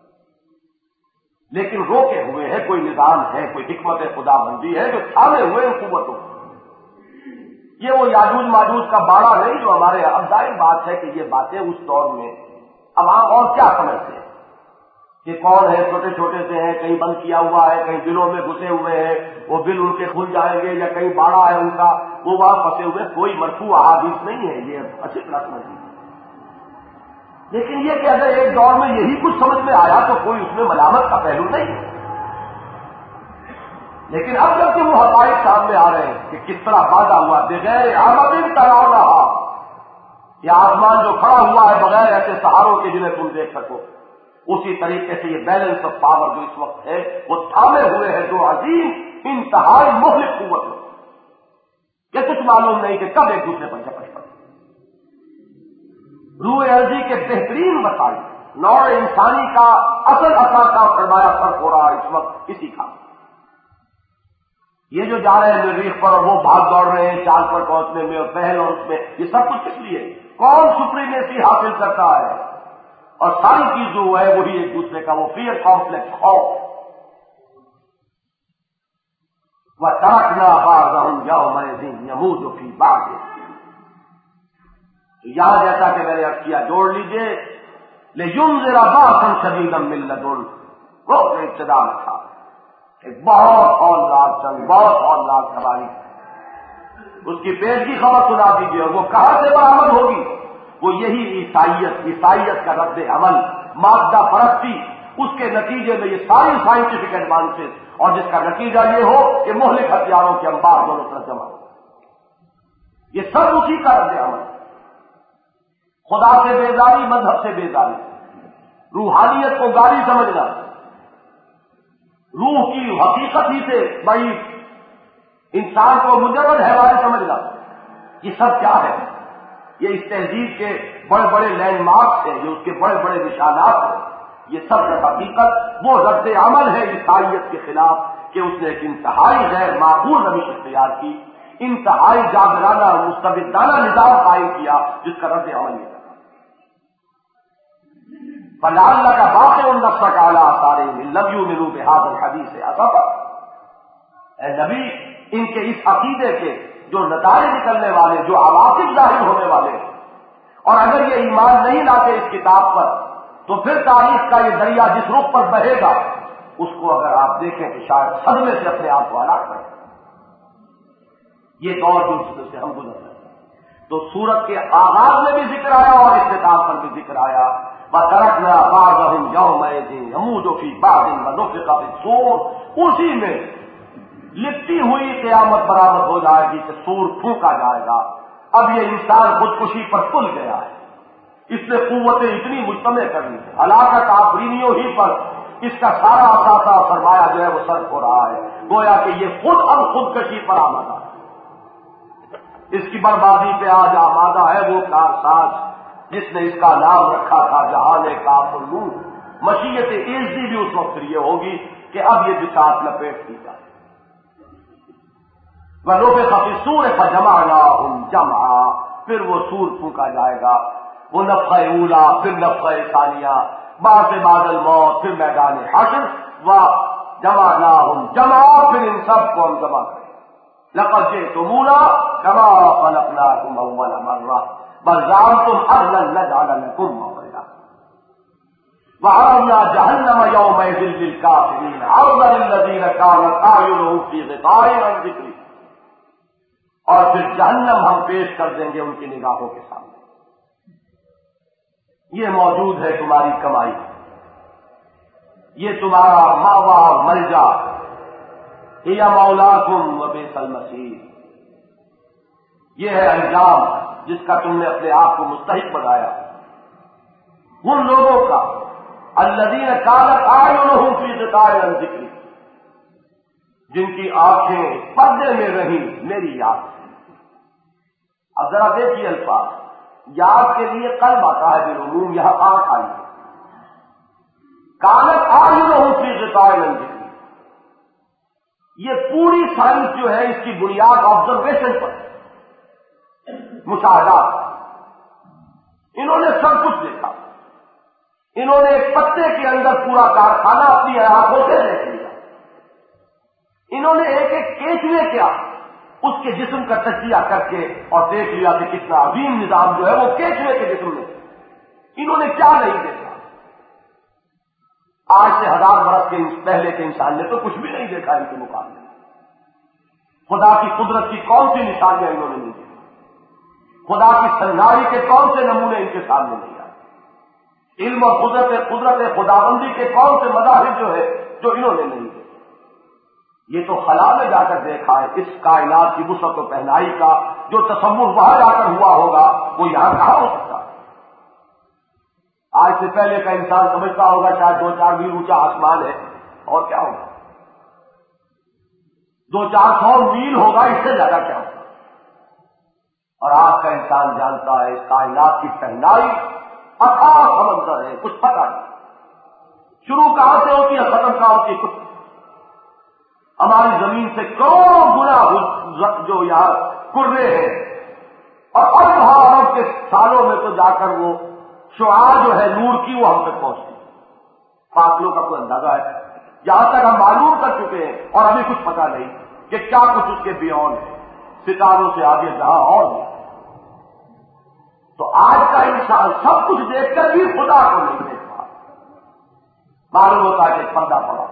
Speaker 1: لیکن روکے ہوئے ہے، کوئی نظام ہے، کوئی حکمت خدا بندی ہے جو تھامے ہوئے ان قوتوں۔ یہ وہ یاجوج ماجوج کا باڑا نہیں جو ہمارے، اب ظاہر بات ہے کہ یہ باتیں اس دور میں اب آپ اور کیا سمجھتے ہیں کہ کون ہے، چھوٹے چھوٹے سے ہیں، کہیں بند کیا ہوا ہے، کہیں بلوں میں گھسے ہوئے ہیں، وہ بل ان کے کھل جائیں گے، یا کہیں باڑا ہے ان کا وہ وہاں پھنسے ہوئے، کوئی مرفوع احادیث نہیں ہے، یہ اچھی طرح سمجھیے۔ لیکن یہ کہ اگر ایک دور میں یہی کچھ سمجھ میں آیا تو کوئی اس میں ملامت کا پہلو نہیں ہے۔ لیکن اب جب کہ وہ حقائق سامنے آ رہے ہیں کہ کس طرح وعدہ ہوا بغیر عمد تراؤ رہا، یہ آسمان جو کھڑا ہوا ہے بغیر ایسے سہاروں کے جنہیں تم دیکھ سکو، اسی طریقے سے یہ بیلنس آف پاور جو اس وقت ہے وہ تھامے ہوئے ہیں دو عظیم انتہائی مہلک قوت میں، کہ کچھ معلوم نہیں کہ کب ایک دوسرے پر جھپٹ پڑے۔ روح ارضی کے بہترین وسائل، نوع انسانی کا اصل اثر کا سرمایہ فرق ہو رہا ہے اس وقت اسی کا۔ یہ جو جا رہے ہیں مریخ پر اور وہ بھاگ دوڑ رہے ہیں چاند پر پہنچنے میں اور پہل اور اس میں، یہ سب کچھ کس لیے؟ کون سپریمیسی حاصل کرتا ہے؟ اور ساری چیز جو ہے وہی ایک دوسرے کا وہ فیئر کمپلیکس خوف۔ وَتَرَكْنَا بَعْضَهُمْ يَوْمَئِذٍ يَمُوجُ فِي بَعْضٍ، یہاں جیسا کہ میں نے عرض کیا جوڑ لیجئے، لِيُنذِرَ بَأْسًا شَدِيدًا مِّن لَّدُنْهُ، وہ ابتدا میں تھا ایک بہت ہولناک جنگ، بہت ہولناک سواری، اس کی پیٹ کی خبر سنا دیجیے، اور وہ کہاں سے برآمد ہوگی؟ وہ یہی عیسائیت، عیسائیت کا رد عمل، مادہ پرستی، اس کے نتیجے میں یہ ساری سائنٹیفک ایڈوانسز، اور جس کا نتیجہ یہ ہو کہ مہلک ہتھیاروں کے انبار دونوں طرف جمع ہو، یہ سب اسی کا رد عمل۔ خدا سے بیزاری، مذہب سے بیزاری، روحانیت کو گالی سمجھنا، روح کی حقیقت ہی سے بڑی انسان کو مجرد حیوان سمجھنا، یہ سب کیا ہے؟ یہ اس تہذیب کے بڑے بڑے لینڈ مارکس ہیں، یہ اس کے بڑے بڑے نشانات ہیں، یہ سب در حقیقت وہ رد عمل ہے عیسائیت کے خلاف کہ اس نے ایک انتہائی غیر معقول روش اختیار کی، انتہائی جابرانہ اور مستبدانہ نظام قائم کیا جس کا رد عمل یہ کرنا۔ فَلَعَلَّكَ بَاخِعٌ نَفْسَكَ عَلَىٰ آثَارِهِمْ إِن لَّمْ يُؤْمِنُوا بِهَٰذَا الْحَدِيثِ أَسَفًا، اے نبی ان کے اس عقیدے کے جو نتائج نکلنے والے، جو عواقب ظاہر ہونے والے، اور اگر یہ ایمان نہیں لاتے اس کتاب پر تو پھر تاریخ کا یہ دریا جس رخ پر بہے گا اس کو اگر آپ دیکھیں تو شاید صدمے سے اپنے آپ کو ہلاک کریں۔ یہ دور جو سے ہم گزر رہے ہیں، تو سورت کے آغاز میں بھی ذکر آیا اور اختتام پر بھی ذکر آیا، وَتَرَكْنَا بَعْضَهُمْ يَوْمَئِذٍ يَمُوجُ فِي بَعْضٍ وَنُفِخَ فِي الصُّورِ، اسی میں لپٹی ہوئی قیامت برآمد ہو جائے گی کہ سور پھونکا جائے گا۔ اب یہ انسان خودکشی پر تل گیا ہے، اس نے قوتیں اتنی مجتمع کر لی ہیں، ہلاکت آفرینیوں ہی پر اس کا سارا اثاثہ سرمایہ جو ہے وہ صرف ہو رہا ہے، گویا کہ یہ خود اب خودکشی پر آمادہ ہے، اس کی بربادی پہ آج آمادہ ہے وہ کارساز جس نے اس کا نام رکھا تھا جہان کافر، مشیت ایزدی بھی اس وقت یہ ہوگی کہ اب یہ بساط لپیٹ دی جائے۔ وَنُفِخَ فِي الصُّورِ فَجَمَعْنَاهُمْ جَمْعًا، پھر وہ سور پھونکا جائے گا، وہ نفخہ اولا، پھر نفخہ ثانیہ، بعد بعد الموت، پھر میدان حشر، وَجَمَعْنَاهُمْ جَمْعًا، پھر ان سب کو ہم جمع کریں۔ لَقَدْ جِئْتُمُونَا كَمَا خَلَقْنَاكُمْ أَوَّلَ مَرَّةٍ بَلْ زَعَمْتُمْ أَن لَّن نَّجْعَلَ لَكُم مَّوْعِدًا وَعَرَضْنَا جَهَنَّمَ يَوْمَئِذٍ لِّلْكَافِرِينَ عَرْضًا الَّذِينَ كَانَتْ أَعْيُنُهُمْ فِي غِطَاءٍ عَن ذِكْرِي، اور پھر جہنم ہم پیش کر دیں گے ان کی نگاہوں کے سامنے۔ یہ موجود ہے تمہاری کمائی، یہ تمہارا ماوا ملجا، یا مولاکم وبئس المصیر، یہ ہے انجام جس کا تم نے اپنے آپ کو مستحق بنایا ان لوگوں کا، الذین کانت اعینہم فی غطاء عن ذکری، جن کی آنکھیں پردے میں رہیں میری یاد سے۔ اب ذرا دیکھیے الفاظ، یاد کے لیے قلب آتا ہے بالعموم، یہاں آنکھ آئی ہے۔ کانت اعینہم فی غطاء عن ذکری، یہ پوری سائنس جو ہے اس کی بنیاد آبزرویشن پر ہے، مشاہدات۔ انہوں نے سب کچھ دیکھا، انہوں نے ایک پتے کے اندر پورا کارخانہ اپنی آنکھوں سے دیکھ لیا، انہوں نے ایک ایک کیچوے کیا اس کے جسم کا تجزیہ کر کے اور دیکھ لیا کہ کتنا عظیم نظام جو ہے وہ کیچوے کے جسم میں۔ انہوں نے کیا نہیں دیکھا؟ آج سے ہزار برس کے پہلے کے انسان نے تو کچھ بھی نہیں دیکھا ان کے مقابلے میں۔ خدا کی قدرت کی کون سی نشانیاں انہوں نے نہیں دیکھی، خدا کی سنگاری کے کون سے نمونے ان کے سامنے نہیں آئے، علم اور قدرت قدرت خداوندی کے کون سے مظاہر جو ہے جو انہوں نے نہیں دیکھے۔ یہ تو خلا میں جا کر دیکھا ہے، اس کائنات کی وسعت و پہنائی کا جو تصور وہاں جا کر ہوا ہوگا وہ یہاں کہاں ہو سکتا ہے؟ آج سے پہلے کا انسان سمجھتا ہوگا شاید دو چار میل اونچا آسمان ہے، اور کیا ہوگا؟ دو چار سو میل ہوگا، اس سے زیادہ کیا ہوگا؟ اور آج کا انسان جانتا ہے اس کائنات کی پہنائی اتھاہ سمندر ہے، کچھ پتہ نہیں شروع کہاں سے ہوتی ہے، ختم کہاں ہوتی ہے، کچھ ہماری زمین سے کروڑوں گنا جو یہاں کرے ہیں، اور ارب ارب کے سالوں میں تو جا کر وہ شعاع جو ہے نور کی وہ ہم تک پہنچتی ہے، فاصلوں کا کوئی اندازہ ہے؟ یہاں تک ہم معلوم کر چکے ہیں اور ابھی کچھ پتہ نہیں کہ کیا کچھ اس کے بیونڈ ہے، ستاروں سے آگے جہاں اور بھی۔ تو آج کا انسان سب کچھ دیکھ کر بھی خدا کو نہیں دیکھ پا، معلوم ہوتا ہے کہ پردہ پڑا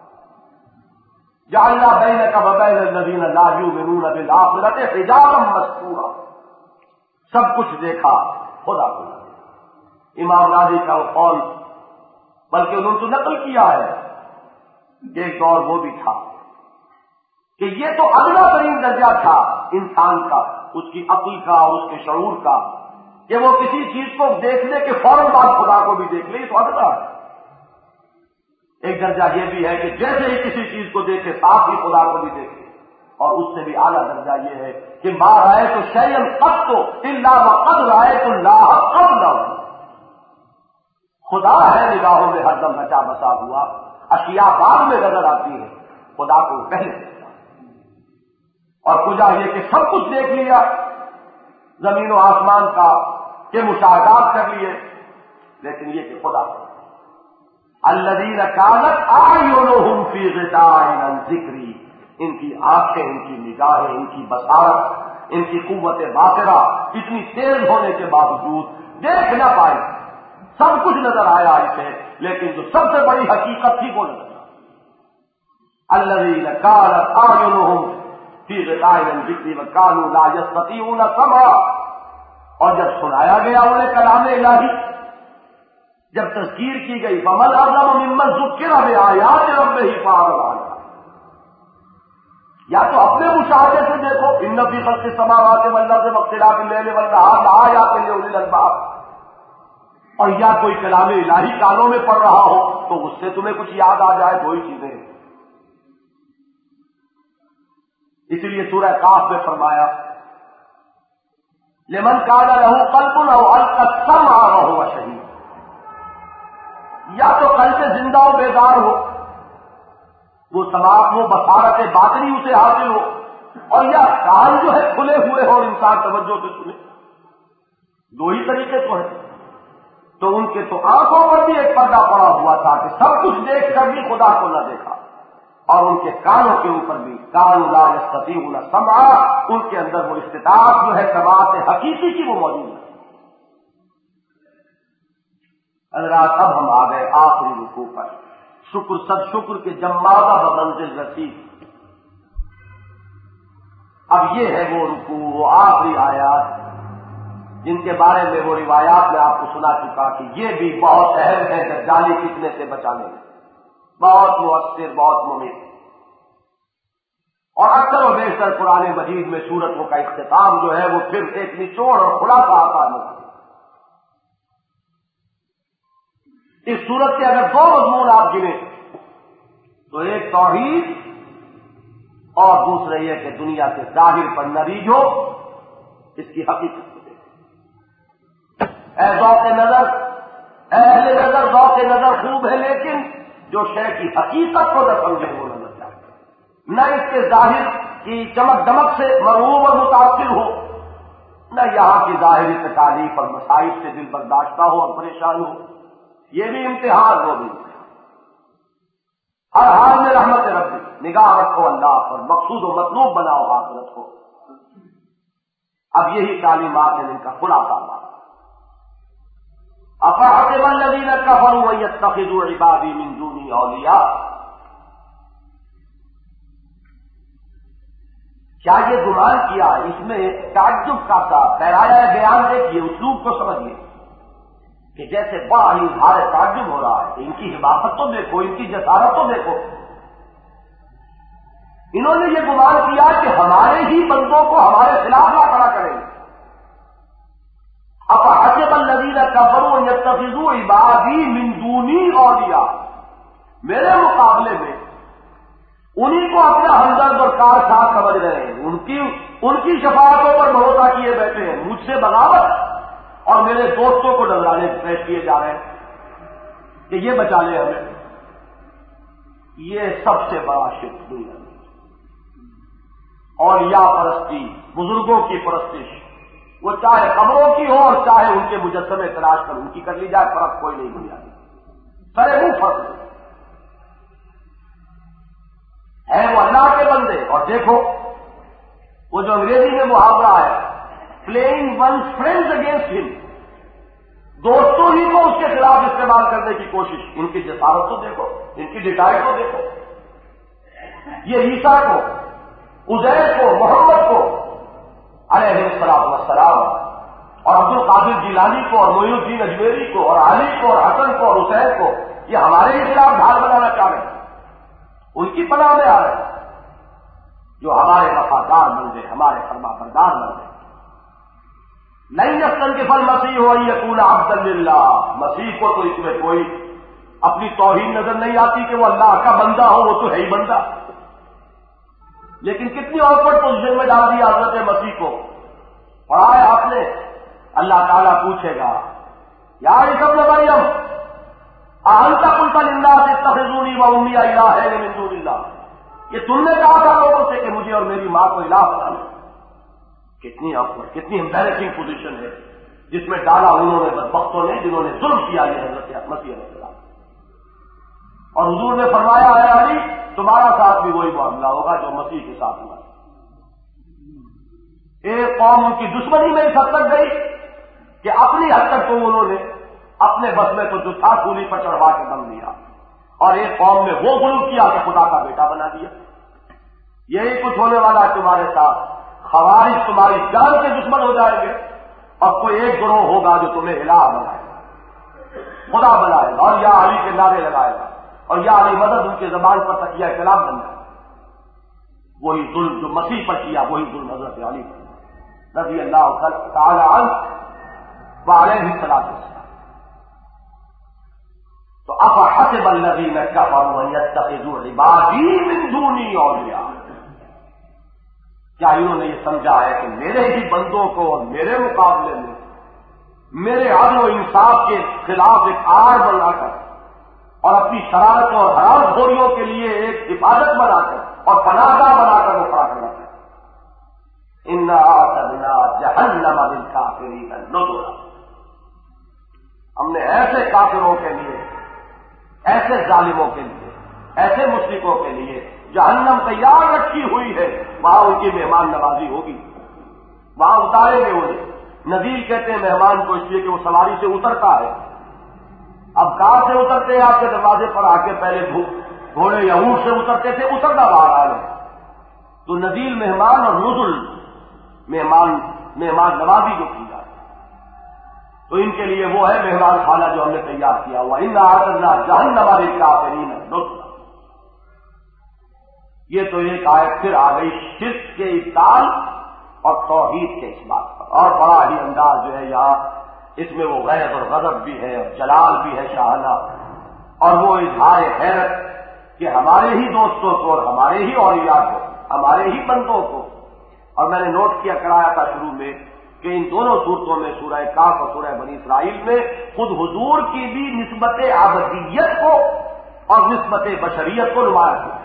Speaker 1: جعلنا بینک وبین الذین لا یؤمنون بالآخرۃ حجابا مستورا، سب کچھ دیکھا خدا کو نہیں۔ امام راضی کا وہ قول، بلکہ انہوں نے تو نقل کیا ہے کہ ایک دور وہ بھی تھا کہ یہ تو ادنا ترین درجہ تھا انسان کا، اس کی عقل کا اور اس کے شعور کا، کہ وہ کسی چیز کو دیکھنے کے فوراً بعد خدا کو بھی دیکھ لے، یہ تو ادنا ہے۔ ایک درجہ یہ بھی ہے کہ جیسے ہی کسی چیز کو دیکھے ساتھ ہی خدا کو بھی دیکھے، اور اس سے بھی اعلیٰ درجہ یہ ہے کہ ما رأیت شیئا قط الا وقد رأیت اللہ قبلہ، خدا ہے نگاہوں میں ہر دم بچا بسا ہوا، اشیاء بعد میں نظر آتی ہے، خدا کو پہلے دیکھتا۔ اور کجا یہ کہ سب کچھ دیکھ لیا زمین و آسمان کا، کہ مشاہدات کر لیے، لیکن یہ کہ خدا کو الذین کانت اعینہم فی غطاء عن ذکری، ان کی آنکھیں، ان کی نگاہیں، ان کی بصارت، ان کی قوت باصرہ اتنی تیز ہونے کے باوجود دیکھ نہ پائی، سب کچھ نظر آیا اسے، لیکن جو سب سے بڑی حقیقت تھی وہ نظر آئی۔ الذین کانت اعینہم فی غطاء عن ذکری وکانوا لا یستطیعون سمعا، اور جب سنایا گیا انہیں کلام الہی، جب تذکیر کی گئی فمن اظلم ممن ذکر بآیات ربہ فاعرض عنہا، یا تو اپنے مشاہدے سے دیکھو، ان فی خلق السماوات والارض واختلاف اللیل والنہار لآیات لأولی الالباب، اور یا کوئی کلام الہی کانوں میں پڑھ رہا ہو تو اس سے تمہیں کچھ یاد آ جائے، دو ہی چیزیں ہیں۔ اسی لیے سورہ کاف میں فرمایا لمن کان لہ قلب او القى السمع وهو شہید، یا تو قلب زندہ و بیدار ہو، وہ سماعت وہ بصارت باطنی اسے حاصل ہو، اور یا کان جو ہے کھلے ہوئے ہو اور انسان توجہ سے سنے، دو ہی طریقے تو ہیں۔ تو ان کے تو آنکھوں پر بھی ایک پردہ پڑا ہوا تھا کہ سب کچھ دیکھ کر بھی خدا کو نہ دیکھا، اور ان کے کانوں کے اوپر بھی کانوا لا یستطیعون سمعا، ان کے اندر وہ استطاعت جو ہے سماعت حقیقی کی وہ موجود ہے۔ حضرات اب ہم آ گئے آخری رکوع پر، شکر صد شکر کے جمازہ بمنزل رسید۔ اب یہ ہے وہ رکوع، وہ آخری آیات جن کے بارے میں وہ روایات میں آپ کو سنا چکا کہ یہ بھی بہت اہم ہے دجالی فتنے سے بچانے میں، بہت مؤثر، بہت ممید، اور اکثر و بیشتر قرآن مجید میں سورتوں کا اختتام جو ہے وہ پھر ایک نچوڑ اور خلاصہ آتا ہے۔ اس سورت کے اگر دو مضمون آپ گنیں تو ایک توحید اور دوسرے یہ کہ دنیا کے ظاہر پر نہ ریجھو، اس کی حقیقت کو دیکھو۔ اے ذوق نظر، اے اہل نظر، ذوق نظر خوب ہے، لیکن جو شے کی حقیقت کو نہ سمجھے وہ نظر جائے، نہ اس کے ظاہر کی چمک دمک سے مرغوب اور متاثر ہو، نہ یہاں کی ظاہری تکالیف اور مصائب سے دل برداشتہ ہو اور پریشان ہو۔ یہ بھی امتحان، وہ بھی امتحان، ہر حال میں رحمت ربی، نگاہ رکھو اللہ پر، مقصود و مطلوب بناؤ آخرت کو۔ اب یہی تعلیمات ہیں ان کا خلاصہ بات۔ افحسب الذین کفروا ان یتخذوا عبادی من دونی اولیاء، کیا یہ گمان کیا؟ اس میں تعجب کا سا پیرایا بیان دیکھیے، اسلوب کو سمجھیے کہ جیسے بڑا ہی اظہار تعجب ہو رہا ہے، ان کی حماقت تو دیکھو، ان کی جسارت تو دیکھو، انہوں نے یہ گمان کیا کہ ہمارے ہی بندوں کو ہمارے خلاف نہ کھڑا کریں گے. افحسب الذین کفروا یتخذوا عبادی من دونی اولیاء، میرے مقابلے میں انہی کو اپنا ہمدرد اور کار ساتھ سمجھ رہے ہیں، ان کی ان کی شفاعتوں پر بھروسہ کیے بیٹھے ہیں، مجھ سے بغاوت اور میرے دوستوں کو نذرانے پیش کیے جا رہے ہیں کہ یہ بچا لے ہمیں. یہ سب سے بڑا شرک دنیا میں. اولیاء پرستی، بزرگوں کی پرستش، وہ چاہے قبروں کی ہو اور چاہے ان کے مجسمے تلاش کر ان کی کر لی جائے، فرق کوئی نہیں دنیا میں. سرے منہ فرق ہے وہ اللہ کے بندے. اور دیکھو وہ جو انگریزی میں محاورہ ہے، پلئنگ ون فرینڈز اگینسٹ ہم، دوستوں ہی کو اس کے خلاف استعمال کرنے کی کوشش. ان کی جسارت تو دیکھو، ان کی ڈٹائی تو دیکھو. یہ عیسیٰ کو، عزیر کو، محمد کو علیہ الصلوۃ والسلام اور عبد القادر جیلانی کو اور معین الدین اجمیری کو اور علی کو اور حسن کو اور حسین کو یہ ہمارے ہی خلاف ڈھال بنانا چاہ رہے ہیں، ان کی پناہ میں آ رہے ہیں جو ہمارے وفادار بندے، ہمارے فرما بردار بندے. نہیں یستنکف المسیح ان یکون عبدا للہ، مسیح کو تو اس میں کوئی اپنی توہین نظر نہیں آتی کہ وہ اللہ کا بندہ ہو، وہ تو ہے ہی بندہ. لیکن کتنی آکورڈ پوزیشن میں ڈال دیا حضرت مسیح کو. پڑھا ہے آپ نے، اللہ تعالیٰ پوچھے گا یا عیسی ابن مریم اانت قلت للناس اتخذونی وامی الہین من دون اللہ، یہ تم نے کہا تھا لوگوں سے کہ مجھے اور میری ماں کو الہ بنا لو. کتنی آکورڈ، کتنی امبیرسنگ پوزیشن ہے جس میں ڈالا انہوں نے بدبختوں نے جنہوں نے ظلم کیا یہ حضرت مسیح علیہ السلام. اور حضور نے فرمایا ہے علی تمہارا ساتھ بھی وہی معاملہ ہوگا جو مسیح کے ساتھ ہوا. ایک قوم ان کی دشمنی میں اس حد تک گئی کہ اپنی حد تک تو انہوں نے اپنے بس میں تو جو تھا سولی پر چڑھوا کے دم لیا، اور ایک قوم میں وہ غلو کیا کہ خدا کا بیٹا بنا دیا. یہی کچھ ہونے والا ہے تمہارے ساتھ. خوارج تمہاری جان کے دشمن ہو جائیں گے اور کوئی ایک گروہ ہوگا جو تمہیں الہ بنائے گا، خدا بنائے گا اور یا علی کے نعرے لگائے گا اور یا علی مدد ان کی زبان پر تکیہ کلام بن جائے. وہی ظلم جو مسیح پر کیا وہی ظلم حضرت علی پر رضی اللہ تعالی عنہ وعلیہ الصلوۃ والسلام. تو افحسب الذین کفروا ان یتخذوا عبادی من دونی اولیاء، کیا انہوں نے یہ سمجھا ہے کہ میرے ہی بندوں کو اور میرے مقابلے میں میرے عدل و انصاف کے خلاف ایک آڑ بنا کر اور اپنی شرارتوں اور حرام خوریوں کے لیے ایک حفاظت بنا کر اور پناہ گاہ بنا کر وہ کھڑا کرنا چاہتے ہیں. انا اعتدنا جہنم للکافرین نزلا، ہم نے ایسے کافروں کے لیے، ایسے ظالموں کے لیے، ایسے مشرکوں کے لیے جہنم تیار رکھی ہوئی ہے، وہاں ان کی مہمان نوازی ہوگی، وہاں اتاریں گے انہیں. نذیر کہتے ہیں مہمان کو اس لیے کہ وہ سواری سے اترتا ہے. اب کار سے اترتے ہیں آپ کے دروازے پر آ کے، پہلے گھوڑے یا اونٹ سے اترتے تھے، اترنا باہر ہے. تو نذیر مہمان اور نزل مہمان مہمان نوازی جو کی جاتی ہے، تو ان کے لیے وہ ہے مہمان خانہ جو ہم نے تیار کیا ہوا. انا اعتدنا جہنم للکافرین نزلا. یہ تو ایک آیت پھر آ گئی شرک کے ابطال اور توحید کے اس بات پر، اور بڑا ہی انداز جو ہے یہاں اس میں وہ غیظ اور غضب بھی ہے اور جلال بھی ہے شاہانہ، اور وہ اظہار حیرت کہ ہمارے ہی دوستوں کو اور ہمارے ہی اولیاء کو، ہمارے ہی بندوں کو. اور میں نے نوٹ کیا کرایا تھا شروع میں کہ ان دونوں صورتوں میں، سورہ کاف اور سورہ بنی اسرائیل میں، خود حضور کی بھی نسبت عبدیت کو اور نسبت بشریت کو نمایاں کیا.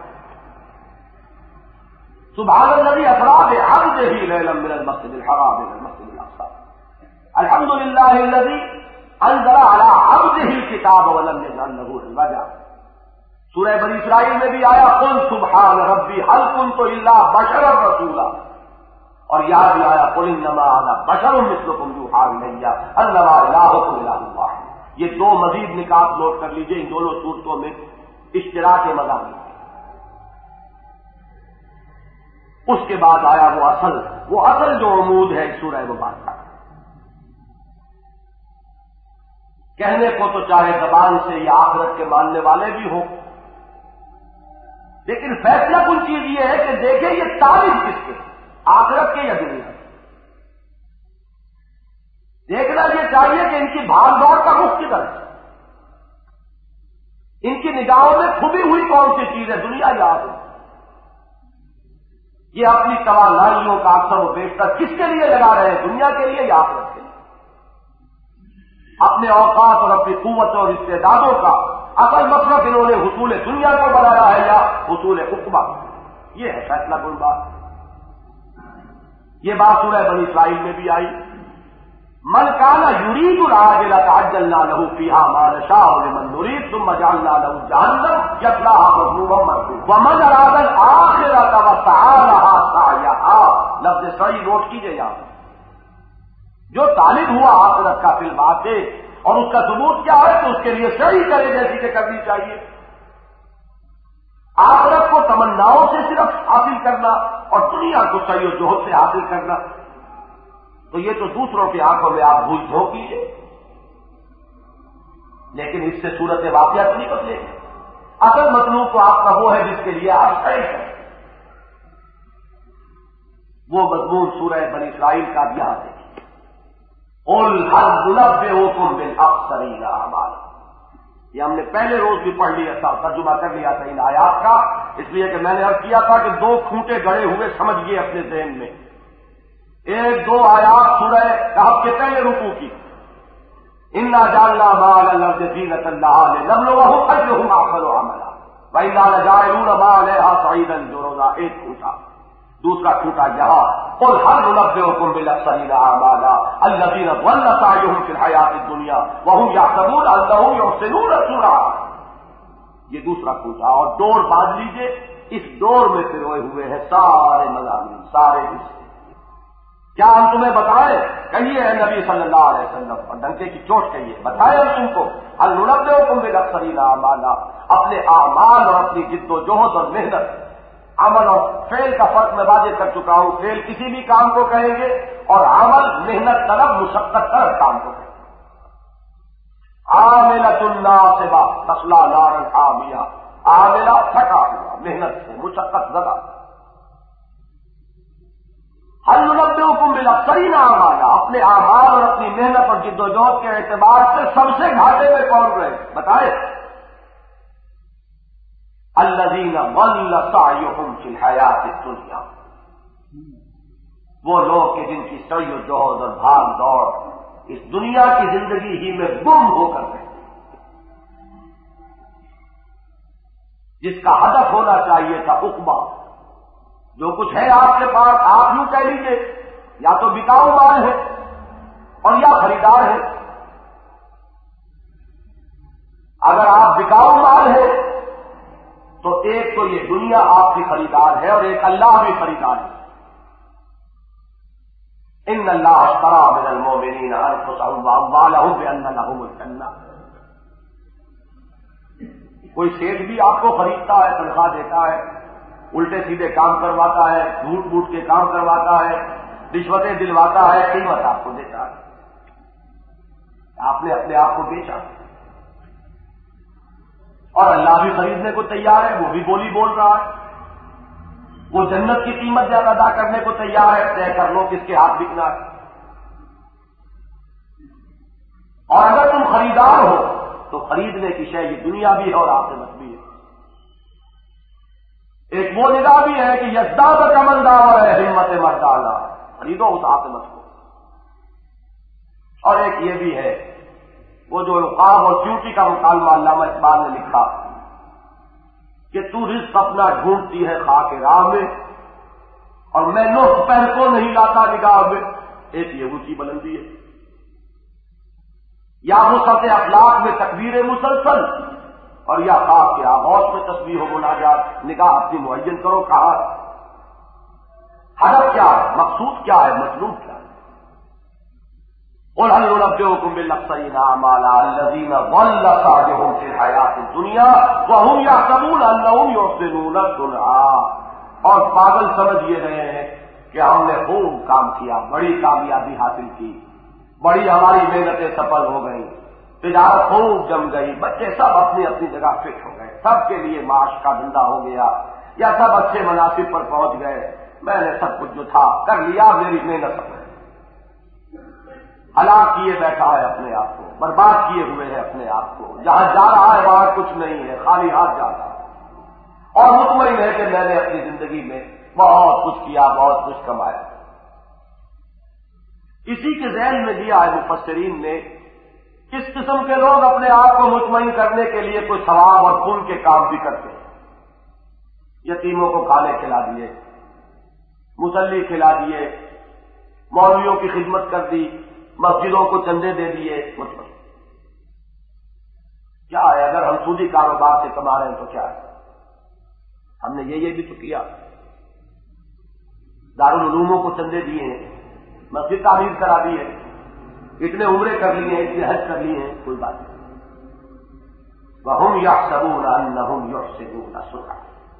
Speaker 1: سبحان الذی اسری بعبدہ لیلا من المسجد الحرام الى المسجد الاقصى، الحمد للہ الذی انزل علی عبدہ الکتاب ولم یجعل له عوجا. سورہ بنی اسرائیل میں بھی آیا قل سبحان ربی هل كنت الا بشرا رسولا، اور یہاں بھی آیا قل انما انا بشر مثلکم یوحی الی انما الہکم الہ واحد. یہ دو مزید نکات نوٹ کر لیجئے ان دونوں صورتوں میں اشتراک مضامین. اس کے بعد آیا وہ اصل وہ اصل جو عمود ہے سورہ مبارکہ. کہنے کو تو چاہے زبان سے یا آخرت کے ماننے والے بھی ہوں، لیکن فیصلہ کن چیز یہ ہے کہ دیکھیں یہ طالب کس کے، آخرت کے یا دنیا کے۔ دیکھنا یہ چاہیے کہ ان کی بھاگ دوڑ کا رخ کدھر ہے، ان کی نگاہوں میں کھبی ہوئی کون سی چیز ہے، دنیا یا آخرت۔ یہ اپنی توانائیوں کا اکثر و بیشتر کس کے لیے لگا رہے ہیں، دنیا کے لیے یا آخرت کے لیے؟ اپنے اوقات اور اپنی قوت اور استعدادوں کا اصل مطلب انہوں نے حصول دنیا کو بنایا ہے یا حصول عقبہ؟ یہ ہے فیصلہ کن بات۔ یہ بات سورہ بنی اسرائیل میں بھی آئی، من کان یرید العاجلۃ عجلنا له فیہا ما نشاء لمن نرید ثم جعلنا له جہنم یصلاها مذموما مدحورا ومن اراد الآخرۃ وسعی لها سعیها۔ لفظ سعی نوٹ کیجیے یہاں، جو طالب ہوا آخرت کا فی الواقع اور اس کا ثبوت کیا ہے تو اس کے لیے سعی کرے جیسی کہ کرنی چاہیے۔ آخرت کو تمناؤں سے صرف حاصل کرنا اور دنیا کو سعی و جہد سے حاصل کرنا، تو یہ تو دوسروں کی آنکھوں میں آپ بھول دھو کیجیے، لیکن اس سے صورت واقعہ نہیں بدلے گی۔ اصل مطلوب تو آپ کا وہ ہے جس کے لیے آپ کھڑے ہیں۔ وہ مضمون سورہ بنی اسرائیل کا یہاں دیکھیے، قل هل ننبئکم بالاخسرین اعمالا۔ یہ ہم نے پہلے روز بھی پڑھ لیا تھا، ترجمہ کر لیا تھا ان آیات کا، اس لیے کہ میں نے عرض کیا تھا کہ دو کھوٹے گڑے ہوئے سمجھیے اپنے ذہن میں۔ ایک دو آیات سورہ کہف کے پہلے رکوع کی، انا جعلنا ما علی الارض زینۃ لها لنبلوهم ايهم احسن عملا وانا لجاعلون ما علیہا صعیدا جرزا۔ ایک کھوٹا، دوسرا کھوٹا یہاں، قل هل ننبئکم بالاخسرین اعمالا الذین ضل سعیهم فی الحیاۃ الدنیا وهم یحسبون انهم یحسنون صنعا۔ یہ دوسرا کھوٹا، اور ڈور باندھ لیجیے، اس ڈور میں پروئے ہوئے ہیں سارے مضامین، سارے حصے۔ کیا ہم تمہیں بتائیں؟ کہیے اے نبی صلی اللہ علیہ وسلم، اور ڈنکے کی چوٹ کہیے، بتائیں ہم تم کو، هل ننبئکم بالاخسرین اعمالا، اپنے اعمال اور اپنی جد و جہد اور محنت، عمل اور فعل کا فرق میں واضح کر چکا ہوں۔ فعل کسی بھی کام کو کہیں گے اور عمل محنت طلب مشقت طلب کام کو کہیں گے۔ عاملۃ ناصبہ تصلی نارا حامیہ، عاملہ تھکا ہوا، محنت سے مشقت زدہ۔ هل ننبئکم بالاخسرین اعمالا، اپنے اعمال اور اپنی محنت اور جد و جہد کے اعتبار سے سب سے گھاٹے میں کون رہے بتائے؟ الذین ضل سعیہم فی الحیاۃ الدنیا، وہ لوگ کہ جن کی سعی و جہد اور بھاگ دوڑ اس دنیا کی زندگی ہی میں گم ہو کر رہے، جس کا ہدف ہونا چاہیے تھا عقبہ۔ جو کچھ ہے آپ کے پاس، آپ یوں کہہ لیجیے یا تو بکاؤ مال ہے اور یا خریدار ہے۔ اگر آپ بکاؤ مال ہے تو ایک تو یہ دنیا آپ کی خریدار ہے اور ایک اللہ بھی خریدار ہے۔ ان اللہ اشتری من المؤمنین انفسهم واموالهم بان لهم الجنہ۔ کوئی سیٹ بھی آپ کو خریدتا ہے، تنخواہ دیتا ہے، الٹے سیدھے کام کرواتا ہے، جھوٹ موٹ کے کام کرواتا ہے، رشوتیں دلواتا ہے، قیمت آپ کو دیتا ہے۔ آپ نے اپنے آپ کو بیچا، اور اللہ بھی خریدنے کو تیار ہے، وہ بھی بولی بول رہا ہے، وہ جنت کی قیمت زیادہ ادا کرنے کو تیار ہے، طے کر لو کس کے ہاتھ بکنا ہے۔ اور اگر تم خریدار ہو تو خریدنے کی شے یہ دنیا بھی ہے اور آخرت بھی ہے۔ ایک وہ نگاہ بھی ہے کہ یزداد کمن داور ہے ہمت مردانہ، خریدو اس عاقبت کو۔ اور ایک یہ بھی ہے، وہ جو القاب اور ڈیوٹی کا مکالمہ علامہ اقبال نے لکھا کہ تو رزق اپنا ڈھونڈتی ہے خاک راہ میں اور میں نو پہر کو نہیں لاتا نگاہ میں۔ ایک یہ اونچی بلندی ہے، یا وسعت اخلاق میں تکبیر مسلسل، اور یا خاک کے آغوش میں تسبیح و مناجات۔ نگاہ اپنی معین کرو، کہا ہدف کیا ہے، مقصود کیا ہے، مطلوب کیا ہے۔ قل هل ننبئکم بالاخسرین اعمالا الذین ضل سعیہم فی الحیاۃ الدنیا وهم یحسبون انہم یحسنون صنعا۔ اور پاگل سمجھ یہ رہے ہیں کہ ہم نے خوب کام کیا، بڑی کامیابی حاصل کی، بڑی ہماری محنتیں سفل ہو گئی، تجارت خوب جم گئی، بچے سب اپنی اپنی جگہ فٹ ہو گئے، سب کے لیے معاش کا دھندا ہو گیا، یا سب اچھے مناسب پر پہنچ گئے، میں نے سب کچھ جو تھا کر لیا، میری محنت ہے، ہلاک کیے بیٹھا ہے اپنے آپ کو، برباد کیے ہوئے ہے اپنے آپ کو، جہاں جا رہا ہے وہاں کچھ نہیں ہے، خالی ہاتھ جا رہا ہے، اور مطمئن ہے کہ میں نے اپنی زندگی میں بہت کچھ کیا، بہت کچھ کمایا۔ اسی کے ذہن میں دیا ہے مفسرین نے، اس قسم کے لوگ اپنے آپ کو مطمئن کرنے کے لیے کوئی ثواب اور پن کے کام بھی کرتے ہیں۔ یتیموں کو کھانے کھلا دیے، مصلی کھلا دیے، مولویوں کی خدمت کر دی، مسجدوں کو چندے دے دیے، مطمئن کیا ہے؟ اگر ہم سودی کاروبار سے کما رہے ہیں تو کیا ہے؟ ہم نے یہ یہ بھی تو کیا، دارالعلوموں کو چندے دیے ہیں، مسجد تعمیر کرا دی ہے، اتنے عمرے کر لیے ہیں، اتنے حج کر لیے ہیں، کوئی بات نہیں۔ وَهُمْ يَحْسَبُونَ أَنَّهُمْ يُحْسِنُونَ صُنْعًا۔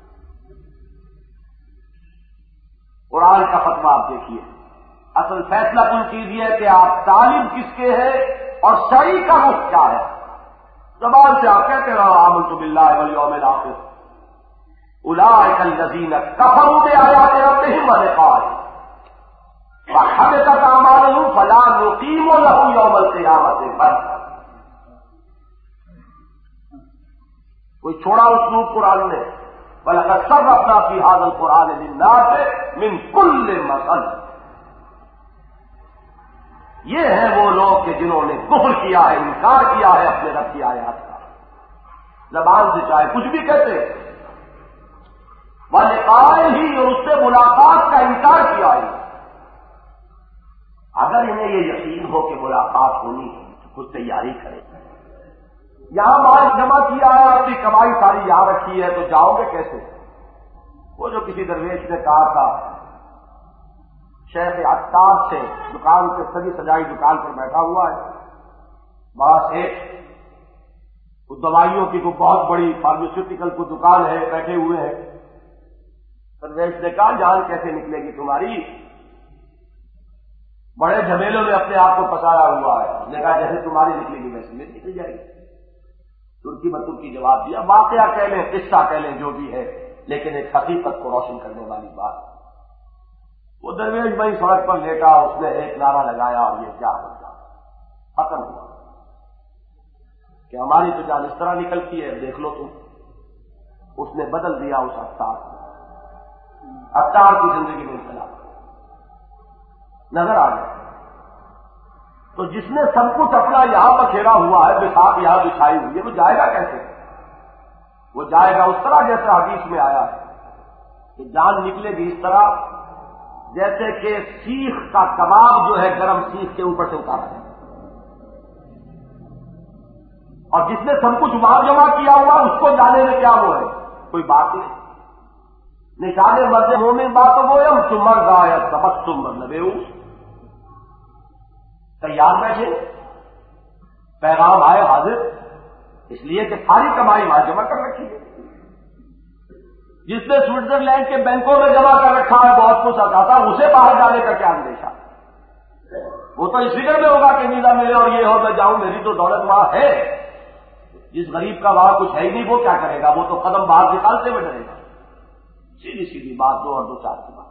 Speaker 1: قرآن کا فتویٰ آپ دیکھیے، اصل فیصلہ کن چیز ہے کہ آپ طالب کس کے ہیں اور صحیح کا رخ کیا ہے۔ زبان سے آپ کہتے رہو آمنت باللہ والیوم الآخر، اولئک الذین کفروا بآیات ربہم ولقائہ وحبطت اعمالهم فلا نقیم لهم یوم القیامۃ وزنا۔ کوئی چھوڑا اسلوب قرآن نے، وَلَقَدْ صَرَّفْنَا فِي هَذَا الْقُرْآنِ لِلنَّاسِ مِنْ كُلِّ مَثَلٍ۔ یہ ہیں وہ لوگ کہ جنہوں نے کفر کیا ہے، انکار کیا ہے اپنے رب کی آیات کا، زبان سے چاہے کچھ بھی کہتے، وَلِقَائِهِ، اور اس سے ملاقات کا انکار کیا ہے۔ اگر انہیں یہ یقین ہو کہ ملاقات ہونی ہے تو کچھ تیاری کریں، یہاں مال جمع کیا ہے، اپنی کمائی ساری یہاں رکھی ہے، تو جاؤ گے کیسے؟ وہ جو کسی درویش نے کہا تھا، شیخ عطار سے دکان پہ سجی سجائی دکان پر بیٹھا ہوا ہے، بڑا سیٹ، وہ دوائیوں کی کوئی بہت بڑی فارماسیوٹیکل کو دکان ہے، بیٹھے ہوئے ہیں۔ درویش نے کہا جان کیسے نکلے گی تمہاری؟ بڑے جھمیلوں میں اپنے آپ کو پسایا ہوا ہے۔ اس نے کہا جیسے تمہاری نکلے گی ویسے میری نکل جائے گی۔ ترکی بترکی جواب دیا، واقعہ کہہ لیں، قصہ کہہ لیں، جو بھی ہے، لیکن ایک حقیقت کو روشن کرنے والی بات۔ وہ درویش بھائی سڑک پر لیٹا، اس نے ایک نعرہ لگایا، اور یہ کیا ہوگا؟ ختم ہوا کہ ہماری تو جان اس طرح نکلتی ہے، دیکھ لو تم۔ اس نے بدل دیا اس عطار کو، عطار کی زندگی میں انقلاب نظر آ گیا۔ تو جس نے سب کچھ اپنا یہاں بکھیرا ہوا ہے، بساط یہاں بچھائی ہوئی ہے، وہ جائے گا کیسے؟ وہ جائے گا اس طرح جیسے حدیث میں آیا ہے کہ جان نکلے گی اس طرح جیسے کہ سیخ کا کباب جو ہے گرم سیخ کے اوپر سے اتارا جائے، اور جس نے سب کچھ وہاں جمع کیا ہوا اس کو جانے میں کیا وہ ہے؟ کوئی بات نہیں۔ نشان مرد مومن بات وہ ہے، ہم چمر گایا سبق تم مطلب تیار بیٹھے، پیغام آئے حاضر، اس لیے کہ ساری کمائی وہاں جمع کر رکھی ہے۔ جس نے سوئٹزرلینڈ کے بینکوں میں جمع کر رکھا ہے بہت کچھ آتا تھا، اسے باہر جانے کا کیا اندیشہ؟ وہ تو اس فکر میں ہوگا کہ ویزا ملے اور یہ ہو میں جاؤں، میری تو دولت وہاں ہے۔ جس غریب کا وہاں کچھ ہے ہی نہیں وہ کیا کرے گا؟ وہ تو قدم باہر نکالتے ہوئے ڈرے گا۔ سیدھی سیدھی بات، دو اور دو چار کی بات۔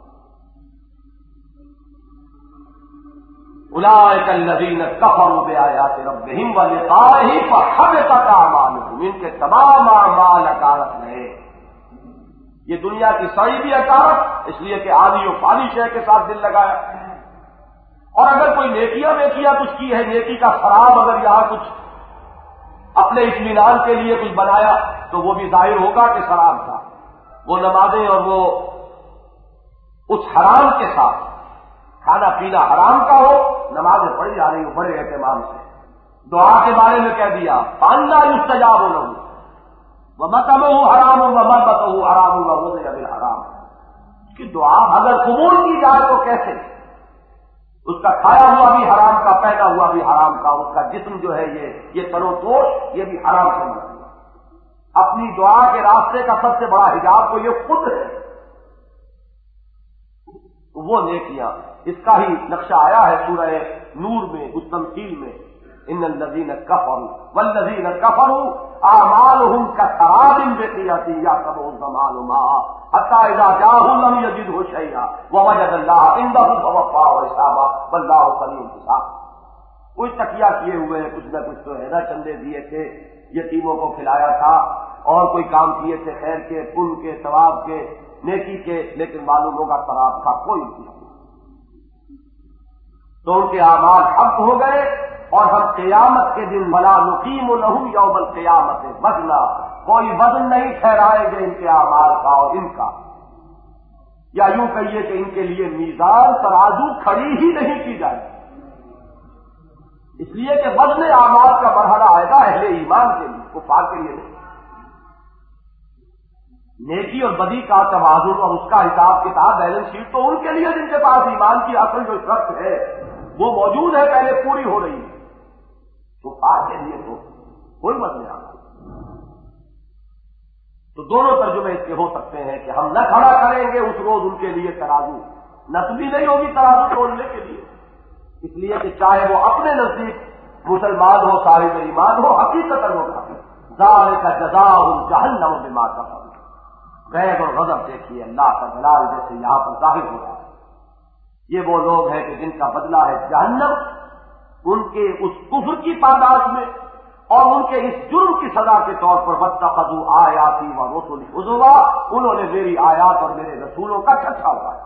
Speaker 1: اولئک الذین کفروا بآیات ربہم ولقائہ فحبطت اعمالہم، ان کے تمام اعمال اکارت رہے۔ یہ دنیا کی ساری بھی اکارت، اس لیے کہ آدھی و فانی شے کے ساتھ دل لگایا، اور اگر کوئی نیکیاں نیکیاں کچھ کی ہے، نیکی کا خراب اگر یہاں کچھ اپنے اطمینان کے لیے کچھ بنایا تو وہ بھی ظاہر ہوگا کہ خراب تھا۔ وہ نمازیں اور وہ اس حرام کے ساتھ، کھانا پینا حرام کا ہو، نمازیں پڑھی جا رہی ہو بڑے اہتمام سے، دعا کے بارے میں کہہ دیا فَأَنَّىٰ يُسْتَجَابُ لَهُ وَمَطْعَمُهُ حَرَامٌ وَمَلْبَسُهُ حَرَامٌ وَغُذِيَ بِالْحَرَامِ۔ اس کی دعا اگر قبول کی جائے تو کیسے؟ اس کا کھایا ہوا بھی حرام کا، پہنا ہوا بھی حرام کا، اس کا جسم جو ہے یہ یہ تن و توش یہ بھی حرام سے بنا۔ اپنی دعا کے راستے کا سب سے بڑا حجاب تو یہ خود ہے۔ وہ نیکیاں، اس کا ہی نقشہ آیا ہے سورہ نور میں، اس تمثیل میں ان الذین کفروا والذین کفروا اعمالهم کسراب بقیعۃ یحسبہ الظمآن ماء حتی اذا جاءه لم یجدہ شیئا ووجد اللہ عنده فوفاہ حسابہ واللہ سریع الحساب. کچھ تکیہ کیے ہوئے کچھ نہ کچھ تو ہے نا، چندے دیے تھے، یتیموں کو کھلایا تھا، اور کوئی کام کیے تھے خیر کے، پن کے، ثواب کے، نیکی کے، لیکن معلوم ہوگا سراب کا کوئی نہیں. تو ان کے اعمال حق ہو گئے، اور ہم قیامت کے دن ولا نقیم لہم یوم القیامت وزنا، کوئی وزن نہیں ٹھہرائے گے ان کے اعمال کا اور ان کا، یا یوں کہیے کہ ان کے لیے میزان ترازو کھڑی ہی نہیں کی جائے، اس لیے کہ وزن اعمال کا مرحلہ آئے گا اہل ایمان کے لیے، کفار کے لیے نہیں. نیکی اور بدی کا توازن اور اس کا حساب کتاب بیلنس شیٹ تو ان کے لیے جن کے پاس ایمان کی اصل جو شرط ہے وہ موجود ہے، پہلے پوری ہو رہی ہے. کفار کے لیے تو کوئی وزن آ تو دونوں ترجمے اس کے ہو سکتے ہیں کہ ہم نہ کھڑا کریں گے اس روز ان کے لیے ترازو، نسبی نہیں ہوگی ترازو توڑنے کے لیے، اس لیے کہ چاہے وہ اپنے نزدیک مسلمان ہو، صاحب ایمان ہو، حقیقت ہوگا ذالک جزاؤہم جہنم بما کفروا. غیظ اور غضب دیکھیے اللہ کا جلال جیسے یہاں پر ظاہر ہو رہا ہے. یہ وہ لوگ ہیں کہ جن کا بدلہ ہے جہنم، ان کے اس کفر کی پاداش میں اور ان کے اس جرم کی سزا کے طور پر واتخذوا آیاتی ورسلی ہزوا، انہوں نے میری آیات اور میرے رسولوں کا ٹھٹھا اڑایا،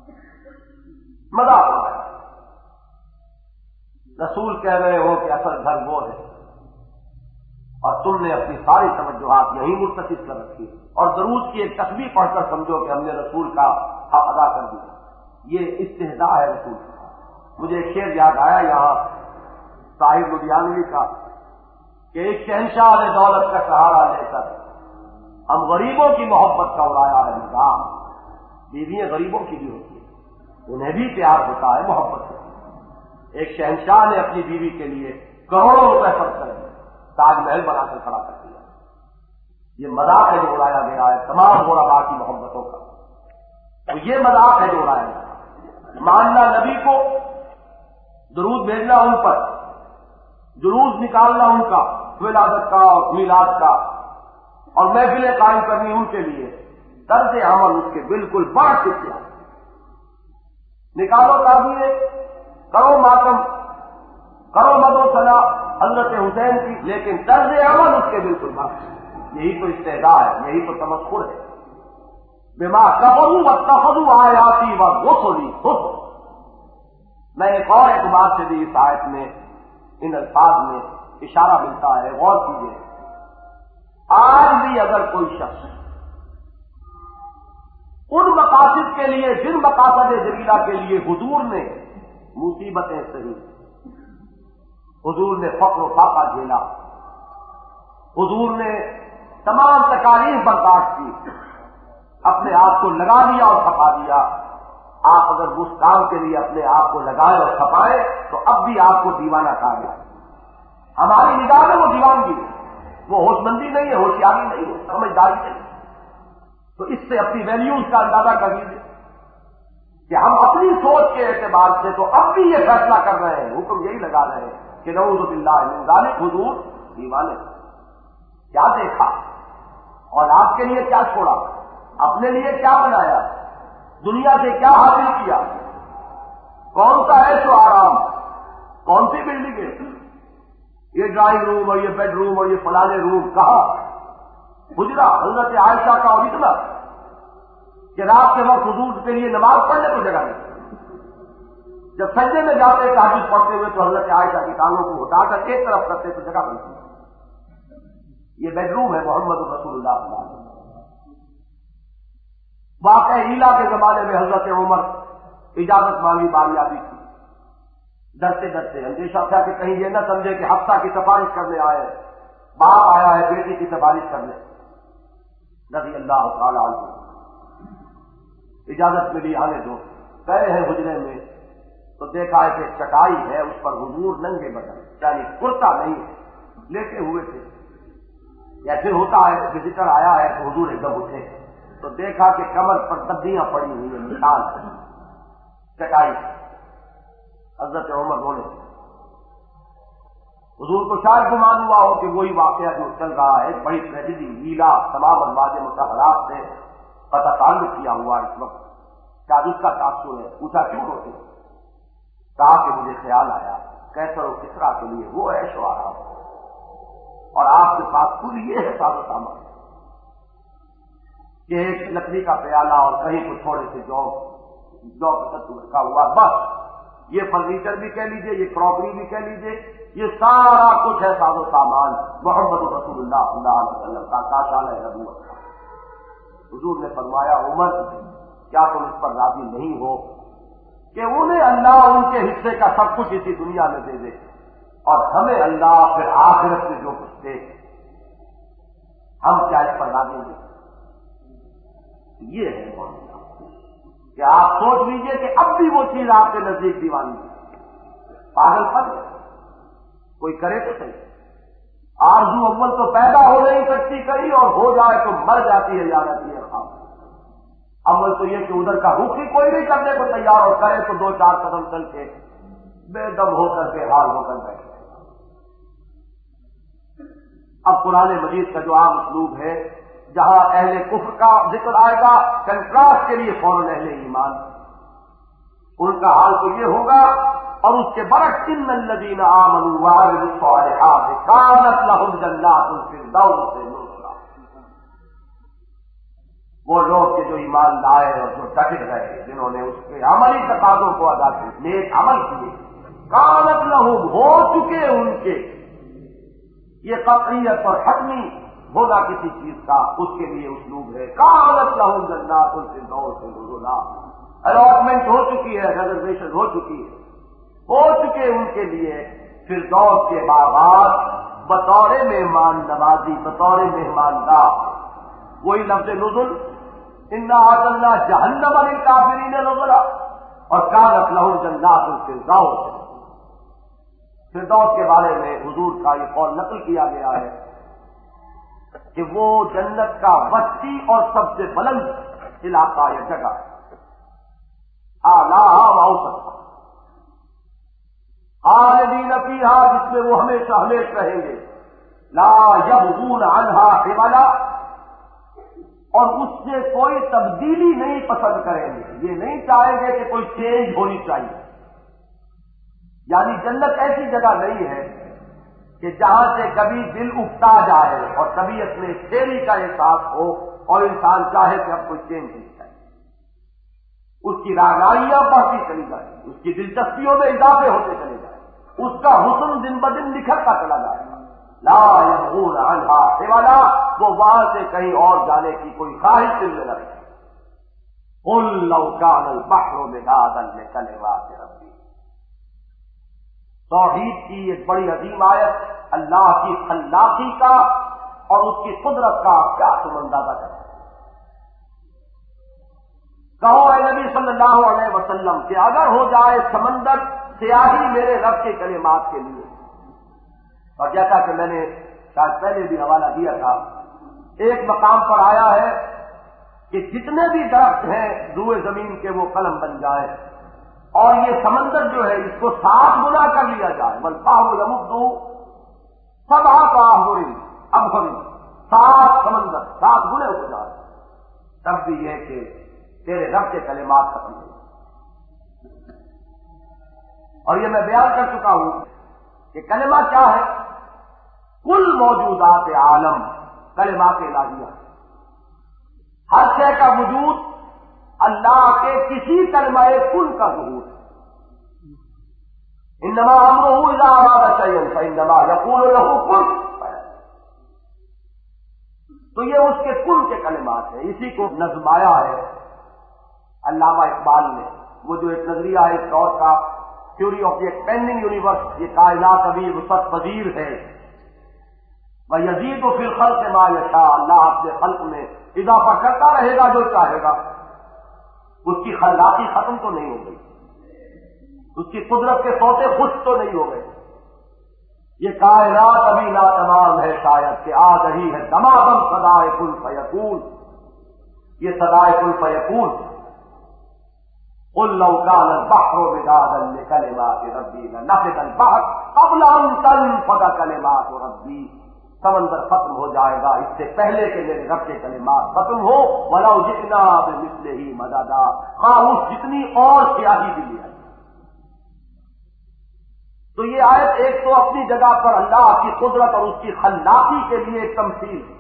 Speaker 1: مذاق اڑایا. رسول کہہ رہے ہو کہ اصل گھر وہ ہے، اور تم نے اپنی ساری توجہات یہیں مرتکز کر رکھی، اور درود کی ایک تسبیح پڑھ کر سمجھو کہ ہم نے رسول کا حق ادا کر دیا. یہ استہزاء ہے رسول کا. مجھے ایک شعر یاد آیا یہاں طاہر لدھیانوی کا کہ ایک شہنشاہ نے دولت کا سہارا لے کر ہم غریبوں کی محبت کا اڑایا ہے نظام. بیویاں غریبوں کی بھی ہوتی ہیں، انہیں بھی پیار ہوتا ہے، محبت ہوتی ہے. ایک شہنشاہ نے اپنی بیوی کے لیے کروڑوں روپے خرچ کر دیے، تاج محل بنا کر کھڑا کر دیا. یہ مذاق ہے جو اڑایا گیا ہے تمام غرباء کی محبتوں کا، تو یہ مذاق ہے جو اڑایا گیا. ماننا نبی کو، درود بھیجنا ان پر، جلوس نکالنا ان کا ولادت کا اور میلاد کا، اور محفلیں قائم کرنی ان کے لیے، طرز عمل اس کے بالکل بڑا کتیا. نکالو تعبیریں، کرو ماتم، کرو مد و ثنا حضرت حسین کی، لیکن طرز عمل اس کے بالکل بڑا. یہی تو استہزاء ہے، یہی تو تمسخر ہے. بما کفروا واتخذوا آیاتی ورسلی ہزوا. میں ایک اور اعتبار سے بھی اس آیت میں ان الفاظ میں اشارہ ملتا ہے، غور کیجیے. آج بھی اگر کوئی شخص ان مقاصد کے لیے جن مقاصد جلیلہ کے لیے حضور نے مصیبتیں سہی، حضور نے فقر و فاقہ جھیلا، حضور نے تمام تکالیف برداشت کی، اپنے آپ کو لگا دیا اور کھپا دیا. آپ اگر اس کام کے لیے اپنے آپ کو لگائے اور کھپائے تو اب بھی آپ کو دیوانہ کہا جائے. ہماری نگاہ میں وہ دیوانگی ہے، وہ ہوش مندی نہیں ہے، ہوشیاری نہیں ہے، سمجھداری نہیں. تو اس سے اپنی ویلیوز کا اندازہ کر لیجیے کہ ہم اپنی سوچ کے اعتبار سے تو اب بھی یہ فیصلہ کر رہے ہیں، حکم یہی لگا رہے ہیں کہ نعوذ باللہ من ذالک حضور دیوانے. کیا دیکھا اور آپ کے لیے کیا چھوڑا، اپنے لیے کیا بنایا، دنیا سے کیا حاصل کیا، کون سا ہے تو آرام، کون سی بلڈنگ ہے، یہ ڈرائنگ روم اور یہ بیڈ روم اور یہ فلانے روم کہاں، حجرہ حضرت عائشہ کا اور اتنا کہ رات کے وقت حضور کے لیے نماز پڑھنے کو جگہ نہیں. جب سجدے میں جاتے تہجد پڑھتے ہوئے تو حضرت عائشہ کی ٹانگوں کو اٹھا کر ایک طرف کرتے تو جگہ بنتی. یہ بیڈ روم ہے محمد رسول اللہ صلی اللہ علیہ وسلم. واقع ایلا کے زمانے میں حضرت عمر اجازت مانگی باریابی کی، ڈرتے ڈرتے اندیشہ تھا کہ کہیں یہ نہ سمجھے کہ حفصہ کی سفارش کرنے آئے، باپ آیا ہے بیٹی کی سفارش کرنے. رضی اللہ تعالی عنہ اجازت ملی آنے دو. گئے ہیں حجرے میں تو دیکھا ہے کہ چٹائی ہے، اس پر حضور ننگے بدن، یعنی کرتا نہیں ہے، لیٹے ہوئے تھے. ایسے ہوتا ہے وزٹر آیا ہے تو حضور ایک دم اٹھے تو دیکھا کہ کمر پر دبیاں پڑی ہوئی ہیں، نشان چٹائی. حضرت عمر بولے حضور کو شاید گمان ہوا ہو کہ وہی واقعہ جو چل رہا ہے، بڑی ٹریجڈی، لیلا، تمام ازواج مطہرات سے قطع تعلق کیا ہوا اس وقت، شاید اس کا تاثر ہے۔ پوچھا کیوں ہوتے؟ کہا کہ مجھے خیال آیا کیسر و کسرا کے لیے وہ عیش و آرام اور آپ کے پاس کل یہ ہے ساز و سامان کہ ایک لکڑی کا پیالہ اور کہیں کو تھوڑے سے جو جو رکھا ہوا، بس یہ فرنیچر بھی کہہ لیجئے، یہ کراکری بھی کہہ لیجئے، یہ سارا کچھ ہے ساز و سامان محمد رسول اللہ صلی اللہ علیہ وسلم کا کاشانہ نبوت کا۔ حضور نے فرمایا عمر کیا تم اس پر راضی نہیں ہو کہ انہیں اللہ ان کے حصے کا سب کچھ اسی دنیا میں دے دے اور ہمیں اللہ پھر آخرت میں جو کچھ دے، ہم کیا اس پر راضی نہیں؟ یہ ہے معاملہ کہ آپ سوچ لیجئے کہ اب بھی وہ چیز آپ کے نزدیک دیوانی ہے، پاگل پن کوئی کرے تو صحیح۔ آرزو اول تو پیدا ہو نہیں سکتی کہیں اور ہو جائے تو مر جاتی ہے یا رہتی ہے خواب۔ اول تو یہ کہ ادھر کا رخ ہی کوئی نہیں کرنے کو تیار اور کرے تو دو چار قدم چل کے بے دم ہو کر بے حال ہو کر بیٹھے۔ اب قرآن مجید کا جو عام اسلوب ہے، جہاں اہل کفر کا ذکر آئے گا کنٹراسٹ کے لیے فوراً اہل ایمان، ان کا حال تو یہ ہوگا، اور اس کے برعکس ان الذین آمنوا وعملوا الصالحات کانت لهم جنات الفردوس نزلا، وہ لوگ کے جو ایمان لائے اور جو ڈٹے رہے، جنہوں نے اس کے عملی تقاضوں کو ادا کیا، نیک عمل کیے، کانت لهم ہو چکے ان کے، یہ قطعیت اور حتمی ہونا کسی چیز کا اس کے لیے اسلوب ہے، کانت لهم جنات الفردوس نزلا، الاٹمنٹ ہو چکی ہے، ریزرویشن ہو چکی ہے، ہو چکے ان کے لیے فردوس کے باغات بطور مہمان نوازی، بطور مہمان گاہ۔ وہی لفظ نزل، انا اعتدنا جہنم للکافرین نزلا، اور کانت لهم جنات الفردوس۔ فردوس کے بارے میں حضور کا یہ قول نقل کیا گیا ہے کہ وہ جنت کا وسطی اور سب سے بلند علاقہ یا جگہ، اعلیٰ و اوسط، خالدین فیہا، جس میں وہ ہمیشہ ہمیش رہیں گے، لا یبغون عنہا حولا، اور اس سے کوئی تبدیلی نہیں پسند کریں گے، یہ نہیں چاہیں گے کہ کوئی چینج ہونی چاہیے۔ یعنی جنت ایسی جگہ نہیں ہے کہ جہاں سے کبھی دل اکتا جائے اور طبیعت میں پھیری کا احساس ہو اور انسان چاہے کہ اب کوئی چینج ہونی چاہیے۔ اس کی رعنائیاں بڑھتی چلی جائیں، اس کی دلچسپیوں میں اضافے ہوتے چلے جائیں، اس کا حسن دن بدن نکھرتا چلا جائے گا۔ لا یبغون عنہا حولا، وہ وہاں سے کہیں اور جانے کی کوئی خواہش دل میں نہ رکھے۔ قل لو کان البحر مدادا لکلمات ربی، توحید کی ایک بڑی عظیم آیت، اللہ کی خلاقی کا اور اس کی قدرت کا کیا تم اندازہ کرتے؟ کہو اے نبی صلی اللہ علیہ وسلم کہ اگر ہو جائے سمندر سیاہی میرے رب کے کلمات کے لیے، اور جیسا کہ میں نے شاید پہلے بھی حوالہ دیا تھا، ایک مقام پر آیا ہے کہ جتنے بھی درخت ہیں روئے زمین کے وہ قلم بن جائیں، اور یہ سمندر جو ہے اس کو سات گنا کر لیا جائے، والبحر یمدہ سبعۃ ابحر، سات سمندر سات گنے ہو جائے، تب بھی یہ کہ تیرے رب کے کلمات ختم ہو۔ اور یہ میں بیان کر چکا ہوں کہ کلمہ کیا ہے؟ کل موجودات عالم کلمات الہیہ، ہر شے کا وجود اللہ کے کسی کلمہ کل کا ظہور ہے۔ انما امرہ اذا اراد شیئا فانما یقول له کن، تو یہ اس کے کل کے کلمات ہیں۔ اسی کو نظمایا ہے علامہ اقبال نے، وہ جو ایک نظریہ ہے اس دور کا، theory of the expanding universe, یہ کائنات ابھی وسعت پذیر ہے، وَيَزِيدُ فِي الْخَلْقِ مَا يَشَاءُ، اللہ اپنے خلق میں اضافہ کرتا رہے گا جو چاہے گا، اس کی خلاقی ختم تو نہیں ہو گئی، اس کی قدرت کے سوتے خشک تو نہیں ہو گئے۔ یہ کائنات ابھی ناتمام ہے، شاید کہ آ رہی ہے دمادم صدائے کن فیکون، یہ صدائے کن فیکون۔ قل لو كان البحر مدادا لكلمات ربي لنفد البحر قبل ان تنفد كلمات ربي، سمندر ختم ہو جائے گا اس سے پہلے کہ میرے رب کے کلمات ختم ہو، ولو جئنا بمثله مددا، ہاں اس جتنی اور سیاہی بھی لے آئی۔ تو یہ آیت ایک تو اپنی جگہ پر اللہ کی قدرت اور اس کی خلاقی کے لیے ایک تمثیل ہے،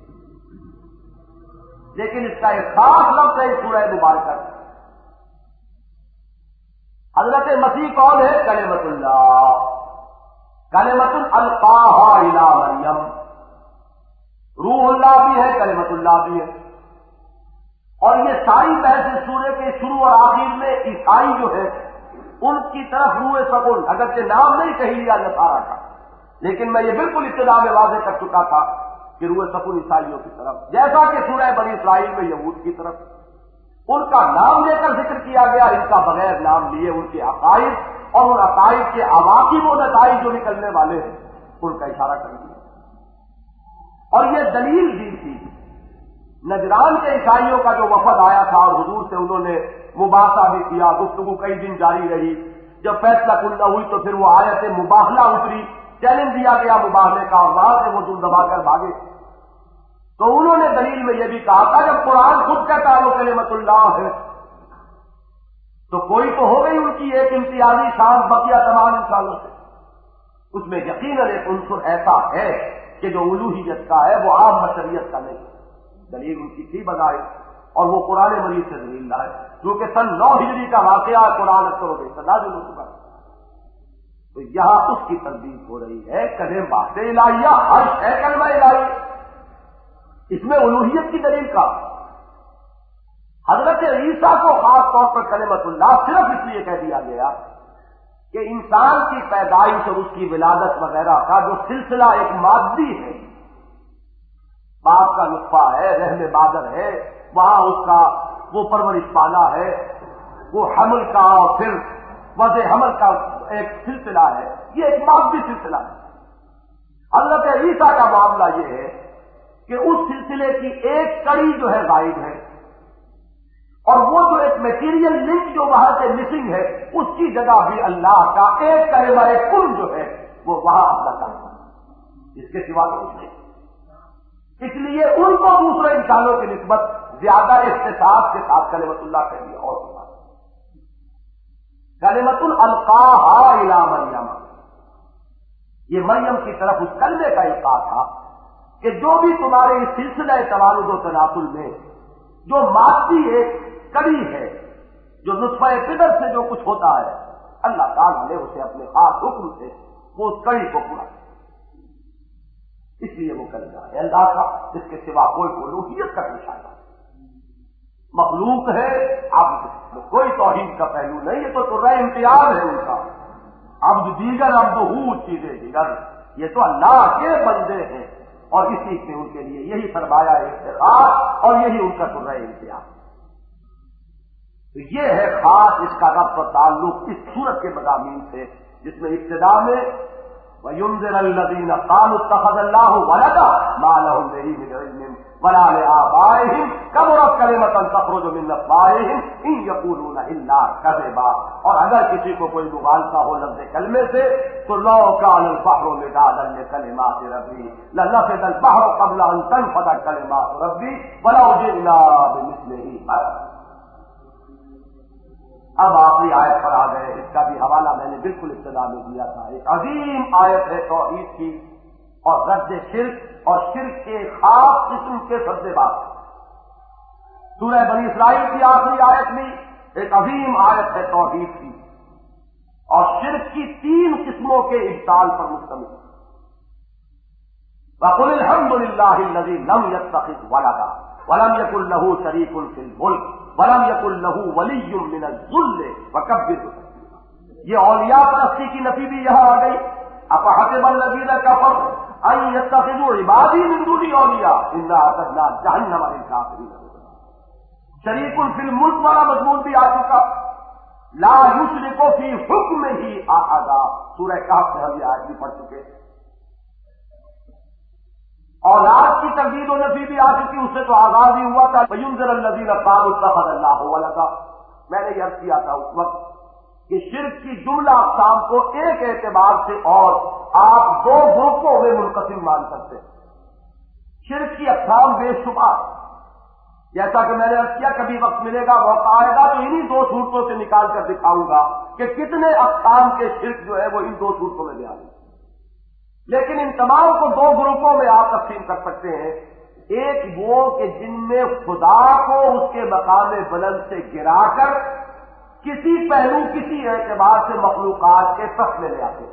Speaker 1: لیکن اس کا ایک خاص لفظ ہے سورہ مبارکہ۔ حضرت مسیح کون ہے؟ کلمۃ اللہ، کلمۃ القاہا الی مریم، روح اللہ بھی ہے، کلمۃ اللہ بھی ہے۔ اور یہ ساری بحث سورے کے شروع اور آخر میں عیسائی جو ہے ان کی طرف روح سکون، اگرچہ نام نہیں کہی لیا نصارہ کا، لیکن میں یہ بالکل ابتدا میں واضح کر چکا تھا کہ روح سکون عیسائیوں کی طرف، جیسا کہ سورہ بنی اسرائیل میں یہود کی طرف ان کا نام لے کر ذکر کیا گیا، ان کا بغیر نام لیے ان کے عقائد اور ان عقائد کے عواقب و نتائج جو نکلنے والے ہیں ان کا اشارہ کر دیا۔ اور یہ دلیل دی تھی نجران کے عیسائیوں کا جو وفد آیا تھا اور حضور سے انہوں نے مباحثہ بھی کیا، گفتگو کئی دن جاری رہی، جب فیصلہ کن نہ ہوئی تو پھر وہ آیت مباہلہ اتری، چیلنج دیا گیا مباہلے کا، اور وہاں سے وہ دل دبا کر بھاگے۔ تو انہوں نے دلیل میں یہ بھی کہا تھا جب قرآن خود کہتا ہے وہ کلمۃ اللہ ہے تو کوئی تو ہو گئی ان کی ایک امتیازی شان بقیہ تمام انسانوں سے، اس میں یقیناً ایک عنصر ایسا ہے کہ جو الوہیت کا ہے، وہ عام بشریت کا نہیں۔ دلیل ان کی تھی بظاہر، اور وہ قرآن مجید سے دلیل لائے، کیونکہ سن نو ہجری کا واقعہ قرآن اکثر و بیشتر نازل ہو چکا ہے۔ تو یہاں اس کی تردید ہو رہی ہے، کلمات الہیہ ہر ہے کلمہ الہی، اس میں الوہیت کی دلیل کا۔ حضرت عیسیٰ کو خاص طور پر کلمۃ اللہ صرف اس لیے کہہ دیا گیا کہ انسان کی پیدائش اور اس کی ولادت وغیرہ کا جو سلسلہ ایک مادی ہے، باپ کا نطفہ ہے، رحم مادر ہے، وہاں اس کا وہ پرورش پانا ہے، وہ حمل کا اور پھر وضع حمل کا ایک سلسلہ ہے، یہ ایک مادی سلسلہ ہے۔ حضرت عیسیٰ کا معاملہ یہ ہے کہ اس سلسلے کی ایک کڑی جو ہے غائب ہے، اور وہ جو ایک میٹیریل لنک جو وہاں سے مسنگ ہے، اس کی جگہ بھی اللہ کا ایک کلمہ کن جو ہے وہ وہاں اپنا کام ہے، اس کے سوا تو کچھ نہیں۔ اس لیے ان کو دوسرے انسانوں کی نسبت زیادہ اختصاص کے ساتھ کلمۃ اللہ کہہ دیا۔ اور کلمۃ القاہا الی مریم، یہ مریم کی طرف اس کلمے کا القاء تھا کہ جو بھی تمہارے اس سلسلہ توالد و تناسل میں جو مادی ایک کڑی ہے، جو نطفہ پدر سے جو کچھ ہوتا ہے، اللہ تعالیٰ نے اسے اپنے خاص حکم سے وہ اس کڑی کو پورا کیا، اس لیے وہ کلمہ ہے اللہ کا، اس کے سوا کوئی الوہیت کا نشانہ مخلوق ہے، عبد کوئی توحید کا پہلو نہیں، یہ تو ترہ امتیاز ہے ان کا، عبد دیگر عبدہ چیزیں دیگر، یہ تو اللہ کے بندے ہیں، اور اسی سے ان کے لیے یہی فرمایا افتخار اور یہی ان کا ترہ امتیاز۔ تو یہ ہے خاص اس کا ربط و تعلق اس سورت کے مضامین سے، جس میں ابتدا میں وَيُنذِرَ الَّذِينَ قَالُوا اتَّخَذَ اللَّهُ وَلَدًا مَا لَهُم بِهِ مِنْ عِلْمٍ وَلَا لِآبَائِهِمْ كَبُرَتْ كَلِمَةً تَخْرُجُ مِنْ أَفْوَاهِهِمْ إِنْ يَقُولُونَ إِلَّا كَذِبًا۔ اور اگر کسی کو کوئی مغالطہ ہو لفظ کلمے سے تو لَوْ كَانَ الْبَحْرُ مِدَادًا لِكَلِمَاتِ رَبِّي لَنَفِدَ الْبَحْرُ قَبْلَ أَنْ تَنفَدَ كَلِمَاتُ رَبِّي وَلَوْ جِئْنَا بِمِثْلِهِ مَدَدًا۔ اب آخری آیت پر آ گئے، اس کا بھی حوالہ میں نے بالکل ابتدا میں دیا تھا، ایک عظیم آیت ہے توحید کی اور رد شرک اور شرک کے خاص قسم کے سد بات۔ سورہ بنی اسرائیل کی آخری آیت بھی ایک عظیم آیت ہے توحید کی اور شرک کی تین قسموں کے ابطال پر مشتمل۔ وَقُلِ الْحَمْدُ لِلَّهِ الَّذِي لَمْ يَتَّخِذْ وَلَدًا وَلَمْ يَكُن لَّهُ شَرِيكٌ فِي الْمُلْكِ وَلَمْ يَكُن لَّهُ وَلِيٌّ مِّنَ الذُّلِّ وَكَبِّرْهُ تَكْبِيرًا۔ یہ اولیاء پرستی کی نفی بھی یہاں آ گئی۔ أَفَحَسِبَ الَّذِينَ كَفَرُوا أَن يَتَّخِذُوا عِبَادِي مِن دُونِي أَوْلِيَاءَ إِنَّا أَعْتَدْنَا جَهَنَّمَ لِلْكَافِرِينَ۔ شریک فی الملک والا مضمون بھی آ چکا، لا یشرک فی حکمہ احدا، سورہ کہف سے ہم یہ آیت بھی پڑھ چکے۔ اولاد کی تردید و نفی بھی آ چکی، اس سے تو آغاز ہی ہوا تھا، وَيُنذِرَ الَّذِينَ قَالُوا اتَّخَذَ اللَّهُ وَلَدًا۔ میں نے یہ عرض کیا تھا اس وقت کہ شرک کی جملہ اقسام کو ایک اعتبار سے اور آپ دو گروپوں میں منقسم مان سکتے ہیں. شرک کی اقسام بے شمار، جیسا کہ میں نے عرض کیا کبھی وقت ملے گا موقع آئے گا تو انہی دو صورتوں سے نکال کر دکھاؤں گا کہ کتنے اقسام کے شرک جو ہے وہ ان دو صورتوں میں بیان ہیں. لیکن ان تمام کو دو گروپوں میں آپ تقسیم کر سکتے ہیں. ایک وہ کہ جن میں خدا کو اس کے مقام بلند سے گرا کر کسی پہلو کسی اعتبار سے مخلوقات کے سخت میں لے آتے ہیں،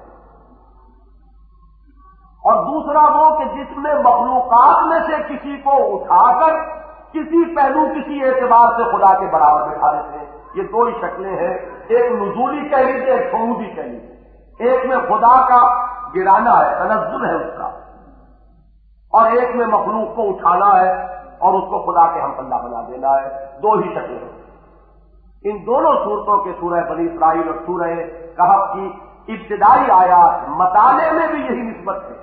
Speaker 1: اور دوسرا وہ کہ جس میں مخلوقات میں سے کسی کو اٹھا کر کسی پہلو کسی اعتبار سے خدا کے برابر بٹھا دیتے ہیں. یہ دو ہی شکلیں ہیں، ایک نزولی کہہ لیجیے، ایک صعودی کہہ لیجیے. ایک میں خدا کا گرانا ہے، تنزل ہے اس کا، اور ایک میں مخلوق کو اٹھانا ہے اور اس کو خدا کے ہم اللہ بنا دینا ہے. دو ہی شکلیں ہیں. ان دونوں صورتوں کے سورہ بنی اسرائیل اور سورہ کہف کی ابتدائی آیات مطالعے میں بھی یہی نسبت ہے.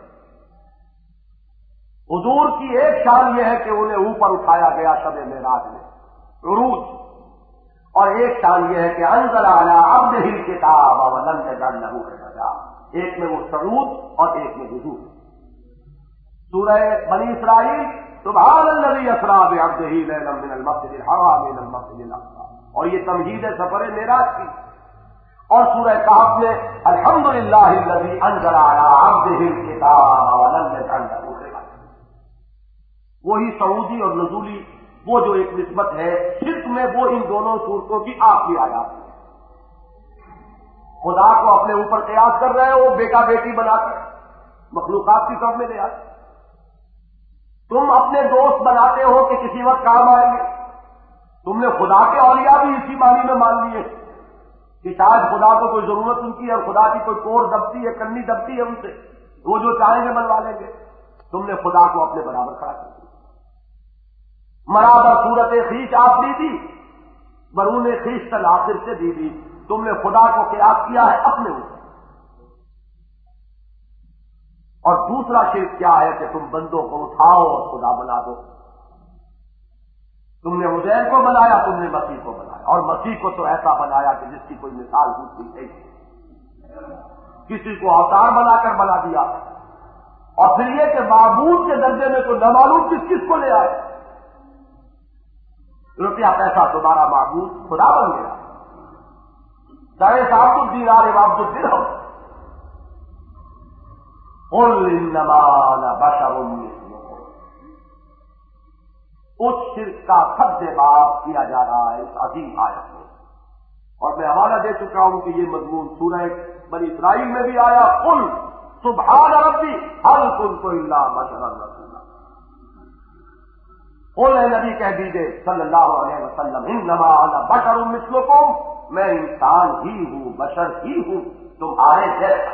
Speaker 1: حضور کی ایک شان یہ ہے کہ انہیں اوپر اٹھایا گیا شب معراج میں، عروج، اور ایک شان یہ ہے کہ انزل علی عبدہ الکتاب ولم یجعل لہ عوجا. ایک میں وہ صعود اور ایک میں نزول. سورہ بنی اسرائیل سبحان الذی اسری بعبدہ لیلا من المسجد الحرام الى المسجد الاقصی، اور یہ تمہید ہے سفر معراج کی. اور سورہ کہف میں الحمدللہ الذی انزل علی عبدہ الکتاب ولم یجعل لہ عوجا. وہی سعودی اور نزولی وہ جو ایک نسبت ہے شرک میں، وہ ان دونوں صورتوں کی آخری آیات ہے. خدا کو اپنے اوپر قیاس کر رہے ہیں، وہ بیٹا بیٹی بنا کر مخلوقات کی طرف میں لے آتے. تم اپنے دوست بناتے ہو کہ کسی وقت کام آئیں گے. تم نے خدا کے اولیاء بھی اسی معنی میں مان لیے کہ شاید خدا کو کوئی ضرورت ان کی ہے اور خدا کی کوئی کور دبتی ہے، کنی دبتی ہے ان سے، وہ جو چاہیں گے بنوا لیں گے. تم نے خدا کو اپنے برابر کھڑا کر دیا. مرابر صورت خیش آپ دی تھی، برون خیش تل آخر سے دی دی. تم نے خدا کو قیاس کیا ہے اپنے اوپر. اور دوسرا شرک کیا ہے کہ تم بندوں کو اٹھاؤ اور خدا بنا دو. تم نے عزیر کو بنایا، تم نے مسیح کو بنایا، اور مسیح کو تو ایسا بنایا کہ جس کی کوئی مثال دوسری نہیں. کسی کو اوتار بنا کر بنا دیا، اور پھر یہ کہ معبود کے درجے میں تو نہ معلوم کس کس کو لے آئے. روپیہ پیسہ تمہارا معبود خدا بن گیا. سارے صاحب الدینار عبد الدرہم. قل انما انا بشر مثلکم. اس شرک کا سد باب کیا جا رہا ہے اس عظیم آیت میں، اور میں حوالہ دے چکا ہوں کہ یہ مضمون سورہ بنی اسرائیل میں بھی آیا. قل سبحان ربی هل كنت الا بشرا رسولا. قل اے نبی کہہ دیجیے صلی اللہ علیہ وسلم انما انا بشر مثلکم، میں انسان ہی ہوں، بشر ہی ہوں تمہارے جیسا.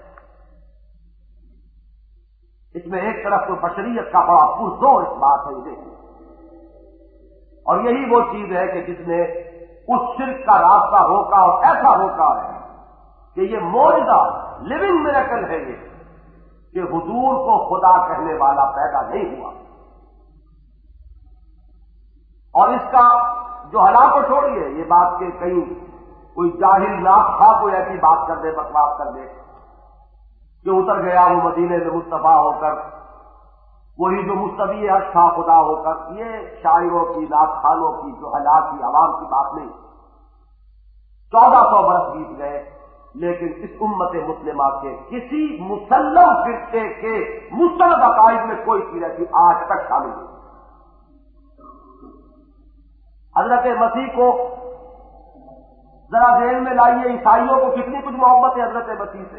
Speaker 1: اس میں ایک طرف تو بشریت کا بڑا پرزور اس بات ہے دیکھیں، اور یہی وہ چیز ہے کہ جس نے اس شرک کا راستہ روکا، اور ایسا روکا ہے کہ یہ معجزہ لیونگ میریکل ہے یہ کہ حضور کو خدا کہنے والا پیدا نہیں ہوا. اور اس کا جو ہلاک کو چھوڑیے یہ بات کہ کہیں کوئی جاہل ناک تھا کوئی ایسی بات کر دے، بکواس کر دے کہ اتر گیا وہ مدینے میں مصطفیٰ ہو کر، وہی جو مصطفی حق تھا خدا ہو کر. یہ شاعروں کی، ناک خانوں کی، جو ہلاک کی عوام کی بات نہیں. چودہ سو برس بیت گئے، لیکن اس امت مسلمہ کے کسی مسلم فرقے کے مستند عقائد میں کوئی چیز ایسی آج تک شامل نہیں. حضرت مسیح کو ذرا ذہن میں لائیے، عیسائیوں کو کتنی کچھ محبت ہے حضرت مسیح سے،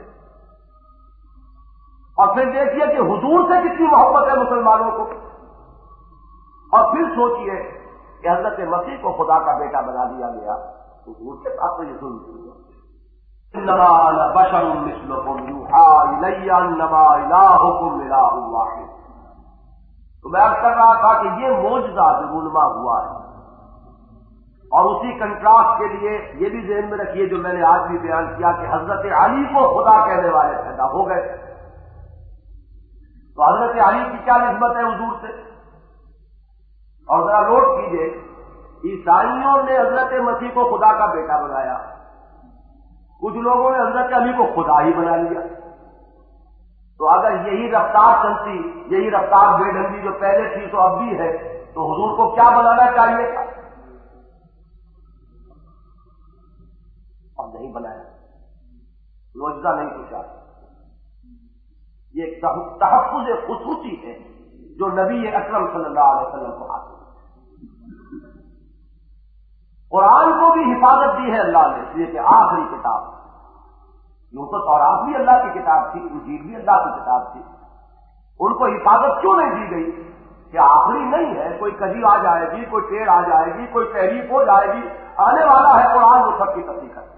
Speaker 1: اور پھر دیکھیے کہ حضور سے کتنی محبت ہے مسلمانوں کو، اور پھر سوچیے کہ حضرت مسیح کو خدا کا بیٹا بنا دیا گیا. حضور کے ساتھ تو یہ ظلم کیا. انما انا بشر مثلکم یوحی الی انما الہکم الہ واحد. تو میں عرض کر رہا تھا کہ یہ معجزہ جو رونما ہوا ہے، اور اسی کنٹراسٹ کے لیے یہ بھی ذہن میں رکھیے جو میں نے آج بھی بیان کیا کہ حضرت علی کو خدا کہنے والے پیدا ہو گئے. تو حضرت علی کی کیا نسبت ہے حضور سے؟ اور ذرا نوٹ کیجئے عیسائیوں نے حضرت مسیح کو خدا کا بیٹا بنایا، کچھ لوگوں نے حضرت علی کو خدا ہی بنا لیا۔ تو اگر یہی رفتار چلتی، یہی رفتار بے ڈھنگی جو پہلے تھی تو اب بھی ہے، تو حضور کو کیا بنانا چاہیے تھا؟ اب نہیں بنایا، روزہ نہیں پوچھا۔ یہ ایک تحفظ خصوصی ہے جو نبی اکرم صلی اللہ علیہ وسلم کو حاصل ہے۔ قرآن کو بھی حفاظت دی ہے اللہ نے، اس لیے کہ آخری کتاب، یوں تو تورات بھی اللہ کی کتاب تھی، انجیل بھی اللہ کی کتاب تھی، ان کو حفاظت کیوں نہیں دی گئی؟ کہ آخری نہیں ہے، کوئی کجی آ جائے گی، کوئی ٹیڑھ آ جائے گی، کوئی تحریف ہو جائے گی، آنے والا ہے قرآن، وہ سب کی تصدیق کرے۔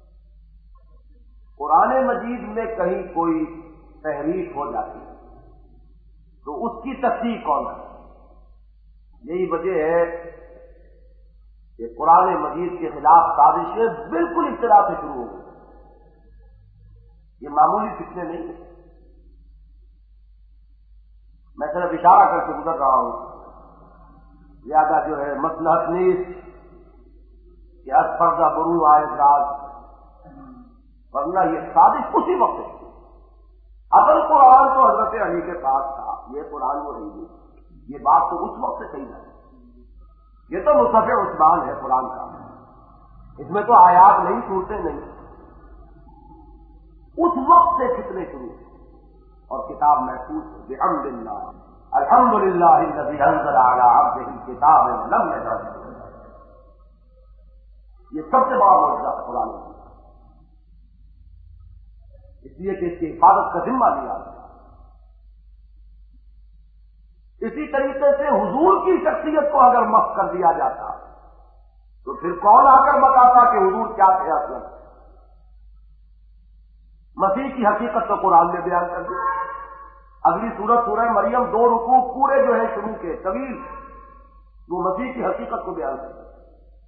Speaker 1: قرآن مجید میں کہیں کوئی تحریف ہو جاتی ہے تو اس کی تصدیق کون ہے؟ یہی وجہ ہے کہ قرآن مجید کے خلاف سازشیں بالکل اس طرح سے شروع ہو گئی۔ یہ معمولی فتنے نہیں ہیں، میں صرف اشارہ کر کے گزر رہا ہوں، زیادہ جو ہے مصلحت نیز کہ از پردہ برو آئے راز، ورنہ یہ سازش اسی وقت ہے۔ اصل قرآن تو حضرت علی کے پاس تھا، یہ قرآن وہ نہیں ہے، یہ بات تو اس وقت سے صحیح ہے۔ یہ تو مصحف عثمان ہے قرآن کا، اس میں تو آیات نہیں، صورتیں نہیں، اس وقت سے کتنے شروع اور کتاب محفوظ ہے بحمد اللہ، الحمد للہ الذی انزل علی عبدہ الکتاب لم یجعل له عوجا۔ یہ سب سے بڑا معجزہ ہے قرآن کا، اس لیے کہ اس کی حفاظت کا ذمہ لیا گیا۔ اسی طریقے سے حضور کی شخصیت کو اگر محو کر دیا جاتا تو پھر کون آ کر بتاتا کہ حضور کیا تھے اصل؟ مسیح کی حقیقت تو قرآن نے بیان کر دی۔ اگلی سورت سورہ مریم دو رکوع پورے جو ہے شروع کے طویل، وہ مسیح کی حقیقت کو بیان کر دی۔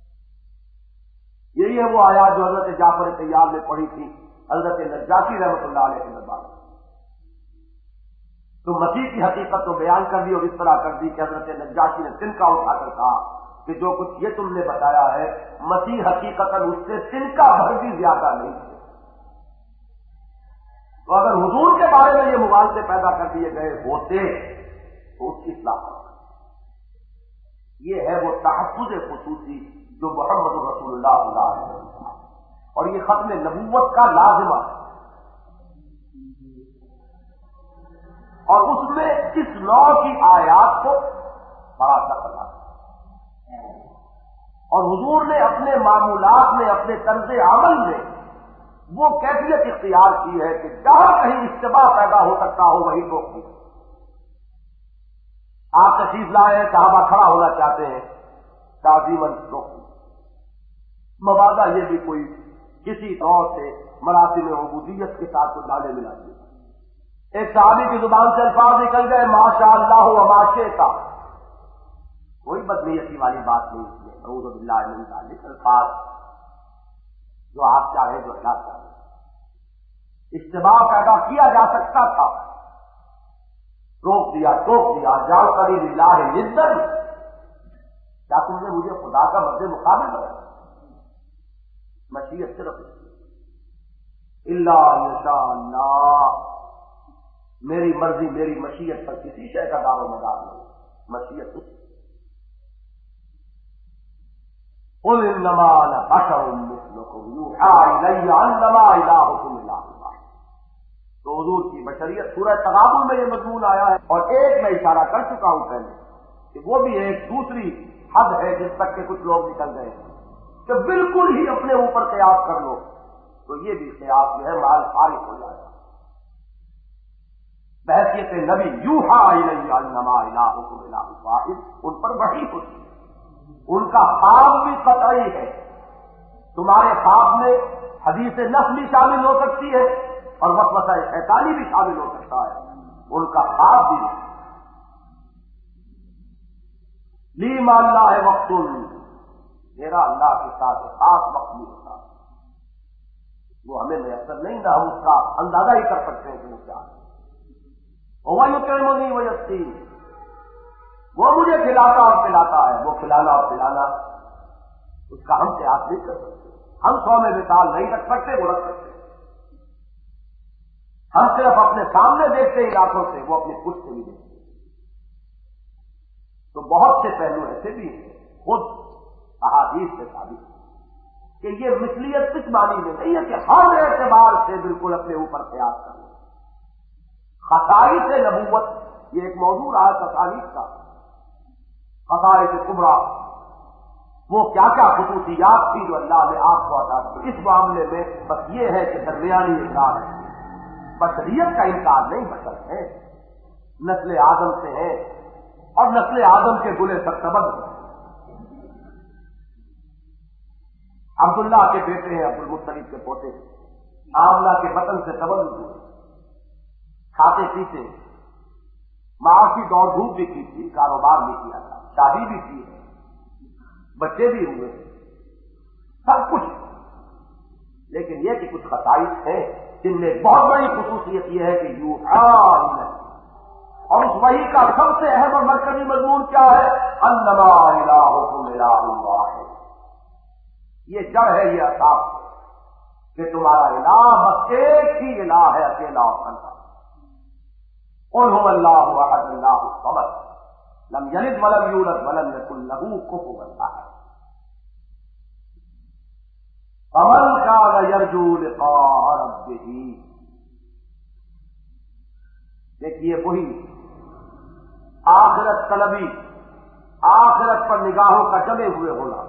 Speaker 1: یہی ہے وہ آیات جو حضرت جعفر طیار نے پڑھی تھی حضرت نجاشی رحمۃ اللہ علیہ کے دربار میں، تو مسیح کی حقیقت کو بیان کر دی اور اس طرح کر دی کہ حضرت نجاشی نے تنکا اٹھا کر کہا کہ جو کچھ یہ تم نے بتایا ہے مسیح حقیقت اس سے تنکا بھر بھی زیادہ نہیں تھے۔ تو اگر حضور کے بارے میں یہ مغالطے پیدا کر دیے گئے ہوتے تو اس کی اصلاح ہوگا۔ یہ ہے وہ تحفظ خصوصی جو محمد رسول اللہ صلی اللہ علیہ وسلم تھا، اور یہ ختم نبوت کا لازمہ ہے، اور اس میں اس نوع کی آیات کو بڑا اثر پڑا، اور حضور نے اپنے معمولات میں، اپنے طرز عمل میں وہ کیفیت اختیار کی ہے کہ جہاں کہیں اشتباہ پیدا ہو سکتا ہو وہی روک دیا۔ آپ تشریف لائے ہیں، صحابہ کھڑا ہونا چاہتے ہیں، تعظیماً روک دیا۔ مبادہ یہ بھی کوئی کسی طور سے مراتب عبودیت کے ساتھ کو ڈالے ملا دیا۔ ایک صحابی کی زبان سے الفاظ نکل گئے ماشاء اللہ و ما شئت، کوئی بدنیتی والی بات نہیں ہے، نعوذ باللہ من ذلک، الفاظ جو آپ چاہے جو اللہ چاہے۔ اشتباہ پیدا کیا جا سکتا تھا، روک دیا، ٹوک دیا، جاؤ کری للہ ندا، کیا تم نے مجھے خدا کا مد مقابل بنایا؟ مشیت صرف اللہ یشاء اللہ، میری مرضی میری مشیت پر کسی شے کا دار و مدار نہیں، مشیت اس قل انما انا بشر مثلکم یوحی الی انما الہکم الہ واحد۔ تو حضور کی بشریت سورہ تغابن میں یہ مضمون آیا ہے، اور ایک میں اشارہ کر چکا ہوں پہلے کہ وہ بھی ایک دوسری حد ہے جس تک کہ کچھ لوگ نکل گئے کہ بالکل ہی اپنے اوپر قیاس کر لو، تو یہ بھی قیاس جو ہے مال فارغ ہو جائے گا۔ بحیثیت نبی یوحی الی انما الہکم الہ واحد، ان پر وحی ہوتی ہے، ان کا خواب بھی قطعی ہے۔ تمہارے خواب میں حدیث نفس بھی شامل ہو سکتی ہے اور وسوسہ شیطانی بھی شامل ہو سکتا ہے، ان کا خواب بھی لی ما اللہ وقت، میرا اللہ کے ساتھ خاص وقت نہیں ہوتا، وہ ہمیں میسر نہیں، نہ ہم اس کا اندازہ ہی کر سکتے ہیں کہ وہ کیا ہے۔ وہ یطعمنی ویسقین، وہ مجھے کھلاتا اور پلاتا ہے، وہ کھلانا اور پلانا اس کا ہم قیاس نہیں کر سکتے. ہم سو میں مثال نہیں رکھ سکتے، وہ رکھ سکتے. ہم صرف اپنے سامنے دیکھتے علاقوں سے، وہ اپنے پشت سے بھی دیکھتے. تو بہت سے پہلو ایسے بھی ہیں خود احادیث سے ثابت کہ یہ مثلیت کس معنی میں نہیں ہے کہ ہر اعتبار سے بالکل اپنے اوپر قیاس کرنا. خصائص نبوت، یہ ایک موضوع رہا تصاویر کا. خصائص کبریٰ، وہ کیا کیا خصوصیات تھی جو اللہ نے آپ کو عطا کی. اس معاملے میں بس یہ ہے کہ درمیانی انکار ہے، بشریت کا انکار نہیں. بشر ہے، نسل آدم سے ہے اور نسل آدم کے گلے سرسبز ہیں. عبداللہ کے بیٹے ہیں، عبد المطلب کے پوتے ہیں. آمنہ کے بطن سے تولد ہوئے، کھاتے پیتے، معاشی دوڑ دھوپ بھی کی تھی، کاروبار بھی کیا تھا، شادی بھی کی ہے، بچے بھی ہوئے، سب کچھ. لیکن یہ کہ کچھ خصائص ہیں جن میں بہت بڑی خصوصیت یہ ہے کہ یو ہے. اور اس وحی کا سب سے اہم اور مرکزی مضمون کیا ہے؟ انما الہکم الہ واحد. یہ جڑ ہے، یہ اساس کہ تمہارا الہ بس ایک ہی الہ ہے، اکیلا اور کنفا. قل هو اللہ احد اللہ الصمد لم یلد ولم یولد ولم یکن لہ کفوا احد. فمن کان یرجو لقاء ربہ. دیکھیے وہی آخرت طلبی، آخرت پر نگاہوں کا جمے ہوئے ہونا.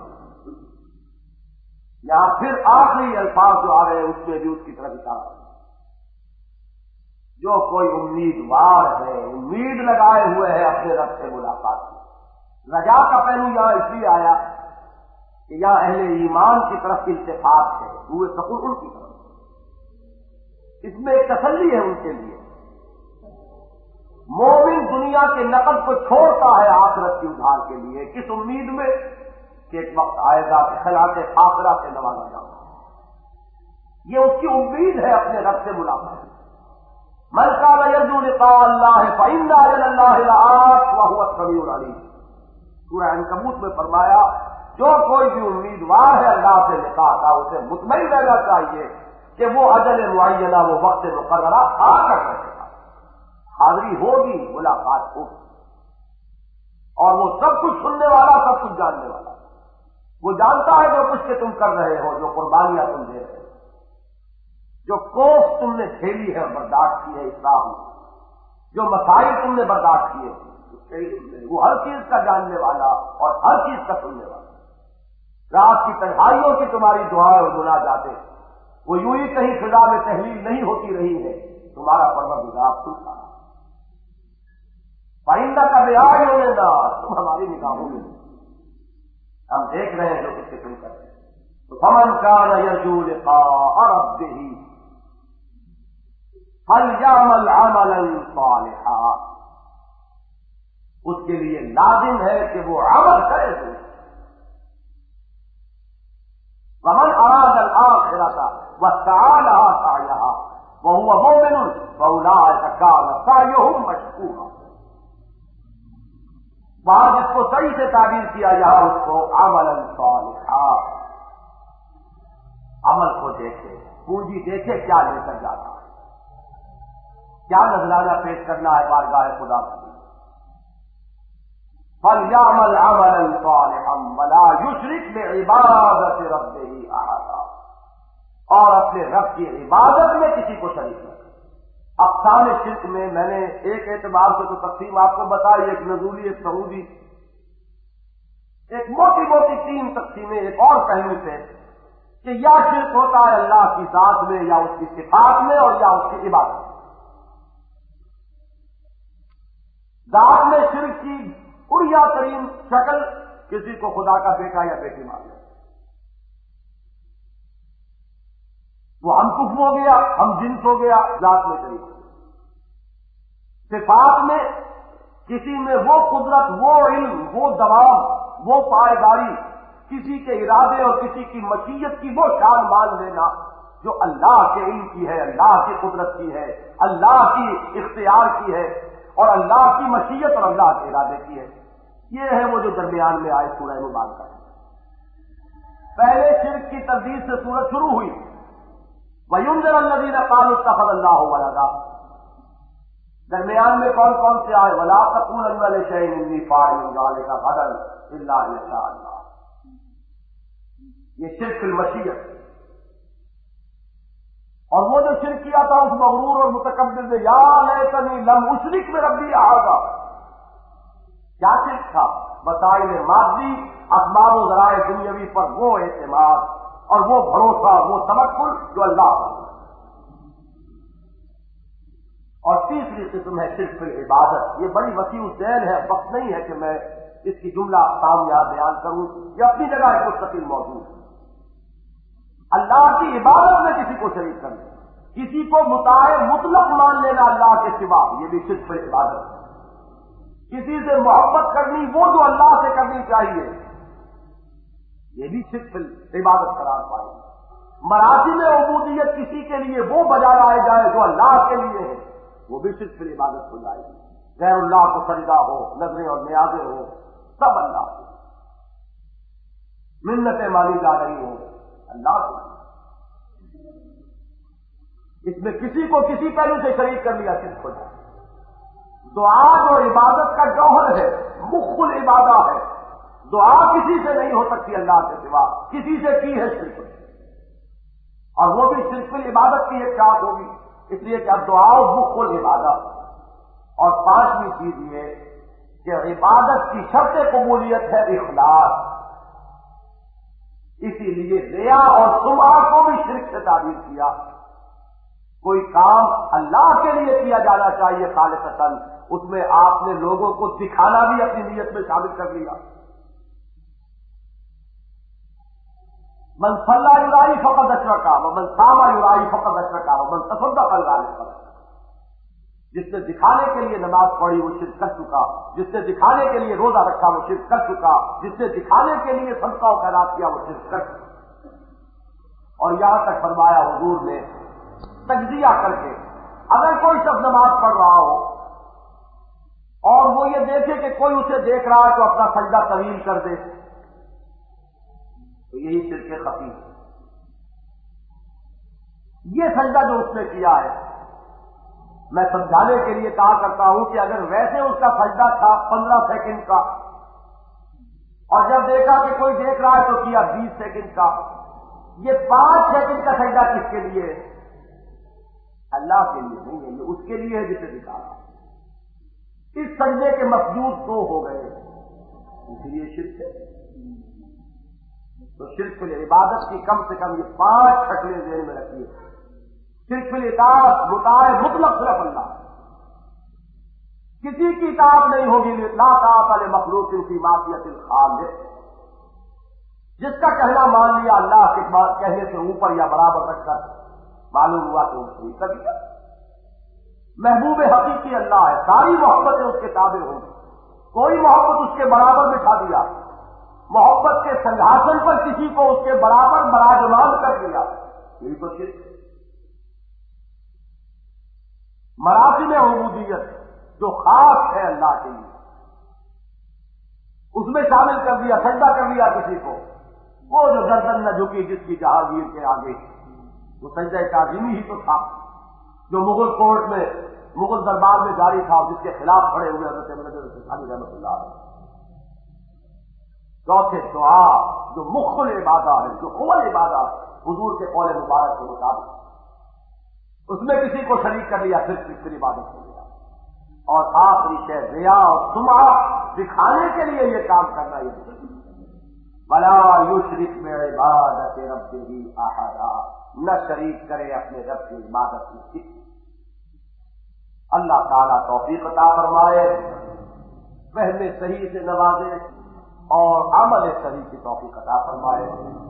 Speaker 1: یہاں پھر آخری الفاظ جو آ رہے ہیں اس میں بھی اس کی طرف اشارہ ہے. جو کوئی امیدوار ہے، امید لگائے ہوئے ہے اپنے رب سے ملاقات کی. رجا کا پہلو یہاں اس لیے آیا کہ یہاں اہل ایمان کی طرف التفات ہے، روئے سکون ان کی طرف. اس میں ایک تسلی ہے ان کے لیے. مومن دنیا کے نقد کو چھوڑتا ہے آخرت کی ادھار کے لیے، کس امید میں کہ ایک وقت آئے گا کہ خیرات آخرہ سے نوازا جاؤں. یہ اس کی امید ہے اپنے رب سے ملاقات. من کان یرجو لقاء اللہ فإن أجل اللہ لآت وهو السمیع العلیم. سورہ عنکبوت میں فرمایا جو کوئی بھی امیدوار ہے اللہ سے لقاء کا، اسے مطمئن رہنا چاہیے کہ وہ اجل معینہ، وہ وقت مقررہ آ کر رہے گا، حاضری ہوگی، ملاقات ہوگی. اور وہ سب کچھ سننے والا، سب کچھ جاننے والا. وہ جانتا ہے جو کچھ کہ تم کر رہے ہو، جو قربانیاں تم دے رہے ہو، جو کوف تم نے جھیلی ہے اور برداشت کی ہے اسلام میں، جو مسائل تم نے برداشت کیے، وہ ہر چیز کا جاننے والا اور ہر چیز کا سننے والا. رات کی تنہائیوں کی تمہاری دعائیں اور مناجاتیں وہ یوں ہی کہیں فضا میں تحلیل نہیں ہوتی رہی ہے، تمہارا پروردگار سنتا ہے. پائندہ کا بیاج ہونے نہ، تم ہماری نگاہوں میں ہم دیکھ رہے ہیں جو کچھ تم کر رہے ہیں. تو فمن کان یرجو لقاء ربہ فلیعمل عملا صالحا. اس کے لیے لازم ہے کہ وہ عمل کرے. ومن اراد الآخرۃ وسعى لها سعيها وهو مؤمن فأولئك كان سعيهم مشكورا. وہاں جس کو صحیح سے تعبیر کیا یہاں اس کو عملا صالحا، عمل کو دیکھے، پونجی دیکھے کیا لے کر جاتا ہے، کیا نذرانہ پیش کرنا ہے بارگاہ خدا کی. فَلْيَعْمَلْ عَمَلًا صَالِحًا وَلَا يُشْرِكْ بِعِبَادَةِ رَبِّهِ أَحَدًا. اور اپنے رب کی عبادت میں کسی کو شریک نہ کرے. اقسام شرک میں میں نے ایک اعتبار سے تو تقسیم آپ کو بتائی، ایک نزولی، ایک سعودی، ایک موٹی موٹی تین تقسیمیں ایک اور پہلو سے کہ یا شرک ہوتا ہے اللہ کی ذات میں یا اس کی صفات میں اور یا اس کی عبادت میں. ذات میں شرک کی اڑیا ترین شکل کسی کو خدا کا بیٹا یا بیٹی مان لے، وہ ہم کف ہو گیا، ہم جنس ہو گیا، ذات میں شریک ہو گیا. صفات میں کسی میں وہ قدرت، وہ علم، وہ دوام، وہ پائیداری، کسی کے ارادے اور کسی کی مشیت کی وہ شان مان لینا جو اللہ کے علم کی ہے، اللہ کی قدرت کی ہے، اللہ کی اختیار کی ہے اور اللہ کی مشیت اور اللہ کے ارادے کی ہے. یہ ہے وہ جو درمیان میں آئے سورہ مبارکہ ہے. پہلے شرک کی تردید سے سورت شروع ہوئی، وَيُنذِرَ الَّذِينَ قَالُوا اتَّخَذَ اللَّهُ وَلَدًا، درمیان میں کون کون سے آئے؟ وَلَا تَقُولَنَّ لِشَيْءٍ إِنِّي فَاعِلٌ ذَلِكَ غَدًا إِلَّا أَن يَشَاءَ اللَّهُ، یہ شرک المشیت۔ اور وہ جو شرک کیا تھا اس مغرور اور متکبر نے، یا لیتنی لم اشرک بربی احدا، کیا شرک تھا؟ وسائل مادی، اسباب و ذرائع دنیاوی پر وہ اعتماد اور وہ بھروسہ، وہ توکل جو اللہ پر۔ اور تیسری قسم ہے شرک العبادت، یہ بڑی وسیع الذیل ہے، وقت نہیں ہے کہ میں اس کی جملہ اقسام یہاں بیان کروں، یہ اپنی جگہ ایک مستقل موضوع ہے۔ اللہ کی عبادت میں کسی کو شریک کرنا، کسی کو مطاع مطلق مان لینا اللہ کے سوا، یہ بھی شرک العبادت ہے۔ کسی سے محبت کرنی وہ جو اللہ سے کرنی چاہیے، یہ بھی شرک عبادت قرار پائے۔ مراتب عبودیت کسی کے لیے وہ بجا لائے جائے جو اللہ کے لیے ہے، وہ بھی شرک عبادت ہو جائے گی۔ غیر اللہ کو سجدہ ہو، نظریں اور نیازیں ہو، سب اللہ کے، منتیں مانی جا رہی ہوں اللہ کے، اس میں کسی کو کسی پہلو سے شریک کر لیا شرک ہو جائے۔ دعا جو عبادت کا جوہر ہے، مخ العبادہ ہے، دعا کسی سے نہیں ہو سکتی اللہ کے سوا، کسی سے کی ہے شرک، اور وہ بھی شرک العبادت کی ایک شاخ ہوگی، اس لیے کہ اب دعا مخ العبادت۔ اور پانچویں چیز یہ کہ عبادت کی شرط قبولیت ہے اخلاص، اسی لیے ریا اور سمعہ کو بھی شرک سے تعبیر کیا۔ کوئی کام اللہ کے لیے کیا جانا چاہیے خالصتاً، اس میں آپ نے لوگوں کو دکھانا بھی اپنی نیت میں شامل کر لیا۔ من صلی یرائی فقد اشرکا ومن صام یرائی فقد اشرکا ومن تصدق یرائی، جس نے دکھانے کے لیے نماز پڑھی وہ شرک کر چکا، جس نے دکھانے کے لیے روزہ رکھا وہ شرک کر چکا، جس نے دکھانے کے لیے صدقہ و خیرات کیا وہ شرک کر چکا۔ اور یہاں تک فرمایا حضور نے تجزیہ کر کے، اگر کوئی شخص نماز پڑھ رہا ہو اور وہ یہ دیکھے کہ کوئی اسے دیکھ رہا ہے تو اپنا سجدہ طویل کر دے، تو یہی شرک خفی ہے۔ یہ سجدہ جو اس نے کیا ہے، میں سمجھانے کے لیے کہا کرتا ہوں کہ اگر ویسے اس کا سجدہ تھا پندرہ سیکنڈ کا، اور جب دیکھا کہ کوئی دیکھ رہا ہے تو کیا بیس سیکنڈ کا، یہ پانچ سیکنڈ کا سجدہ کس کے لیے ہے؟ اللہ کے لیے نہیں ہے، یہ اس کے لیے ہے جسے دکھا رہا۔ اس سجدے کے مسجود دو ہو گئے، اس لیے شرک ہے۔ تو شرک العبادت کی کم سے کم یہ پانچ شکلیں ذہن میں رکھیے۔ شرک الاطاعت، مطاع مطلق صرف اللہ، کسی کی اطاعت نہیں ہوگی، لا طاعت لمخلوق فی معصیۃ الخالق، جس کا کہنا مان لیا اللہ کے کہنے سے اوپر یا برابر رکھ کر، معلوم ہوا کہ وہ شریک کر دیا۔ محبوب حقیقی اللہ ہے، ساری محبتیں اس کے تابع ہوں، کوئی محبت اس کے برابر بٹھا دیا، محبت کے سنگھاسن پر کسی کو اس کے برابر براجمان کر دیا، یہی تو شرک ہے۔ مراتب عبودیت جو خاص ہے اللہ کے لیے، اس میں شامل کر دیا، سجدہ کر دیا کسی کو، وہ جو گردن نہ جھکی جس کی جہانگیر کے آگے، وہ سجدہ تعظیمی ہی تو تھا، جو مغل کورٹ میں، مغل دربار میں جاری تھا، جس کے خلاف کھڑے ہوئے حضرت علی رحمۃ اللہ علیہ۔ چوتھے دعا جو مخ العبادہ ہے، جو قوت العبادہ ہے، حضور کے قول مبارک کے مطابق، اس میں کسی کو شریک کر لیا پھر پھر عبادت ہو گیا۔ اور آخری شے ریا اور سمعہ، دکھانے کے لیے یہ کام کرنا، یہ ولا یشرک بعبادۃ ربہ احدا، نہ شریک کرے اپنے رب کی عبادت میں کسی۔ اللہ تعالیٰ توفیق عطا فرمائے، فہم صحیح سے نوازے اور عمل صحیح کی توفیق عطا فرمائے۔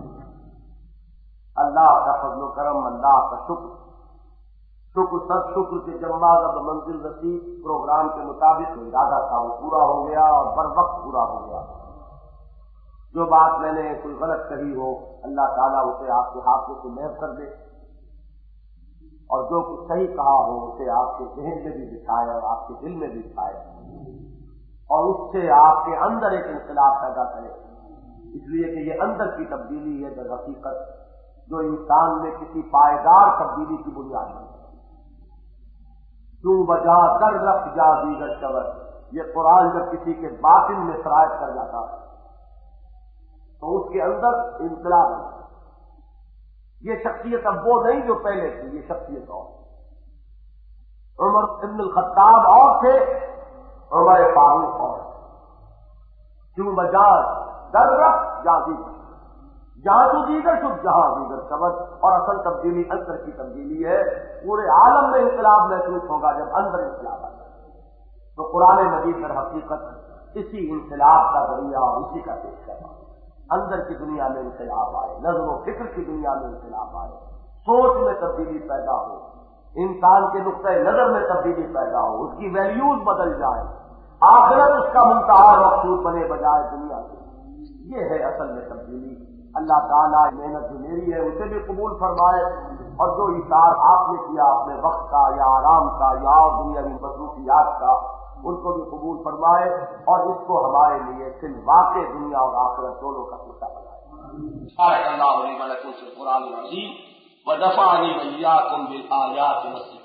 Speaker 1: اللہ کا فضل و کرم، اللہ کا شکر، شکر سب شکر کے جمع اب منزل رسی پروگرام کے مطابق جو ارادہ تھا وہ پورا ہو گیا اور بر وقت پورا ہو گیا۔ جو بات میں نے کوئی غلط کہی ہو اللہ تعالیٰ اسے آپ کے ہاتھوں سے محو کر دے، اور جو کچھ صحیح کہا ہو اسے آپ کے ذہن میں بھی بٹھائے اور آپ کے دل میں بھی بٹھائے، اور اس سے آپ کے اندر ایک انقلاب پیدا کرے اس لیے کہ یہ اندر کی تبدیلی ہے در حقیقت جو انسان میں کسی پائیدار تبدیلی کی بنیاد ہے. کیوں بجا در رفت جا دیگر شبر، یہ قرآن جب کسی کے باطن میں سرایت کر جاتا ہے تو اس کے اندر انقلاب ہے. یہ شخصیت اب وہ نہیں جو پہلے تھی، یہ شخصیت اور. عمر ابن الخطاب اور تھے، عمر فاروق اور. کیوں بجا در رفت جا دیگر، جہاں تو دیگر شد جہاں دیگر شبر. اور اصل تبدیلی اندر کی تبدیلی ہے. پورے عالم میں انقلاب محسوس ہوگا جب اندر انقلاب آئے. تو قرآن مجید در حقیقت اسی انقلاب کا ذریعہ اور اسی کا پیش کرنا. اندر کی دنیا میں انقلاب آئے، نظر و فکر کی دنیا میں انقلاب آئے، سوچ میں تبدیلی پیدا ہو، انسان کے نقطۂ نظر میں تبدیلی پیدا ہو، اس کی ویلیوز بدل جائے، آخرت اس کا منتہا مقصود بنے بجائے دنیا سے. یہ ہے اصل میں تبدیلی. اللہ تعالیٰ محنت جو میری ہے اسے بھی قبول فرمائے، اور جو اشار آپ نے کیا اپنے وقت کا یا آرام کا یا اور دنیاوی مصروفیات کا ان کو بھی قبول فرمائے، اور اس کو ہمارے لیے صرف واقع دنیا اور آخرت دونوں کا حصہ بنائے. بارک اللہ علی و لکم فی القرآن العظیم و نفعنی و ایاکم بالآیات والذکر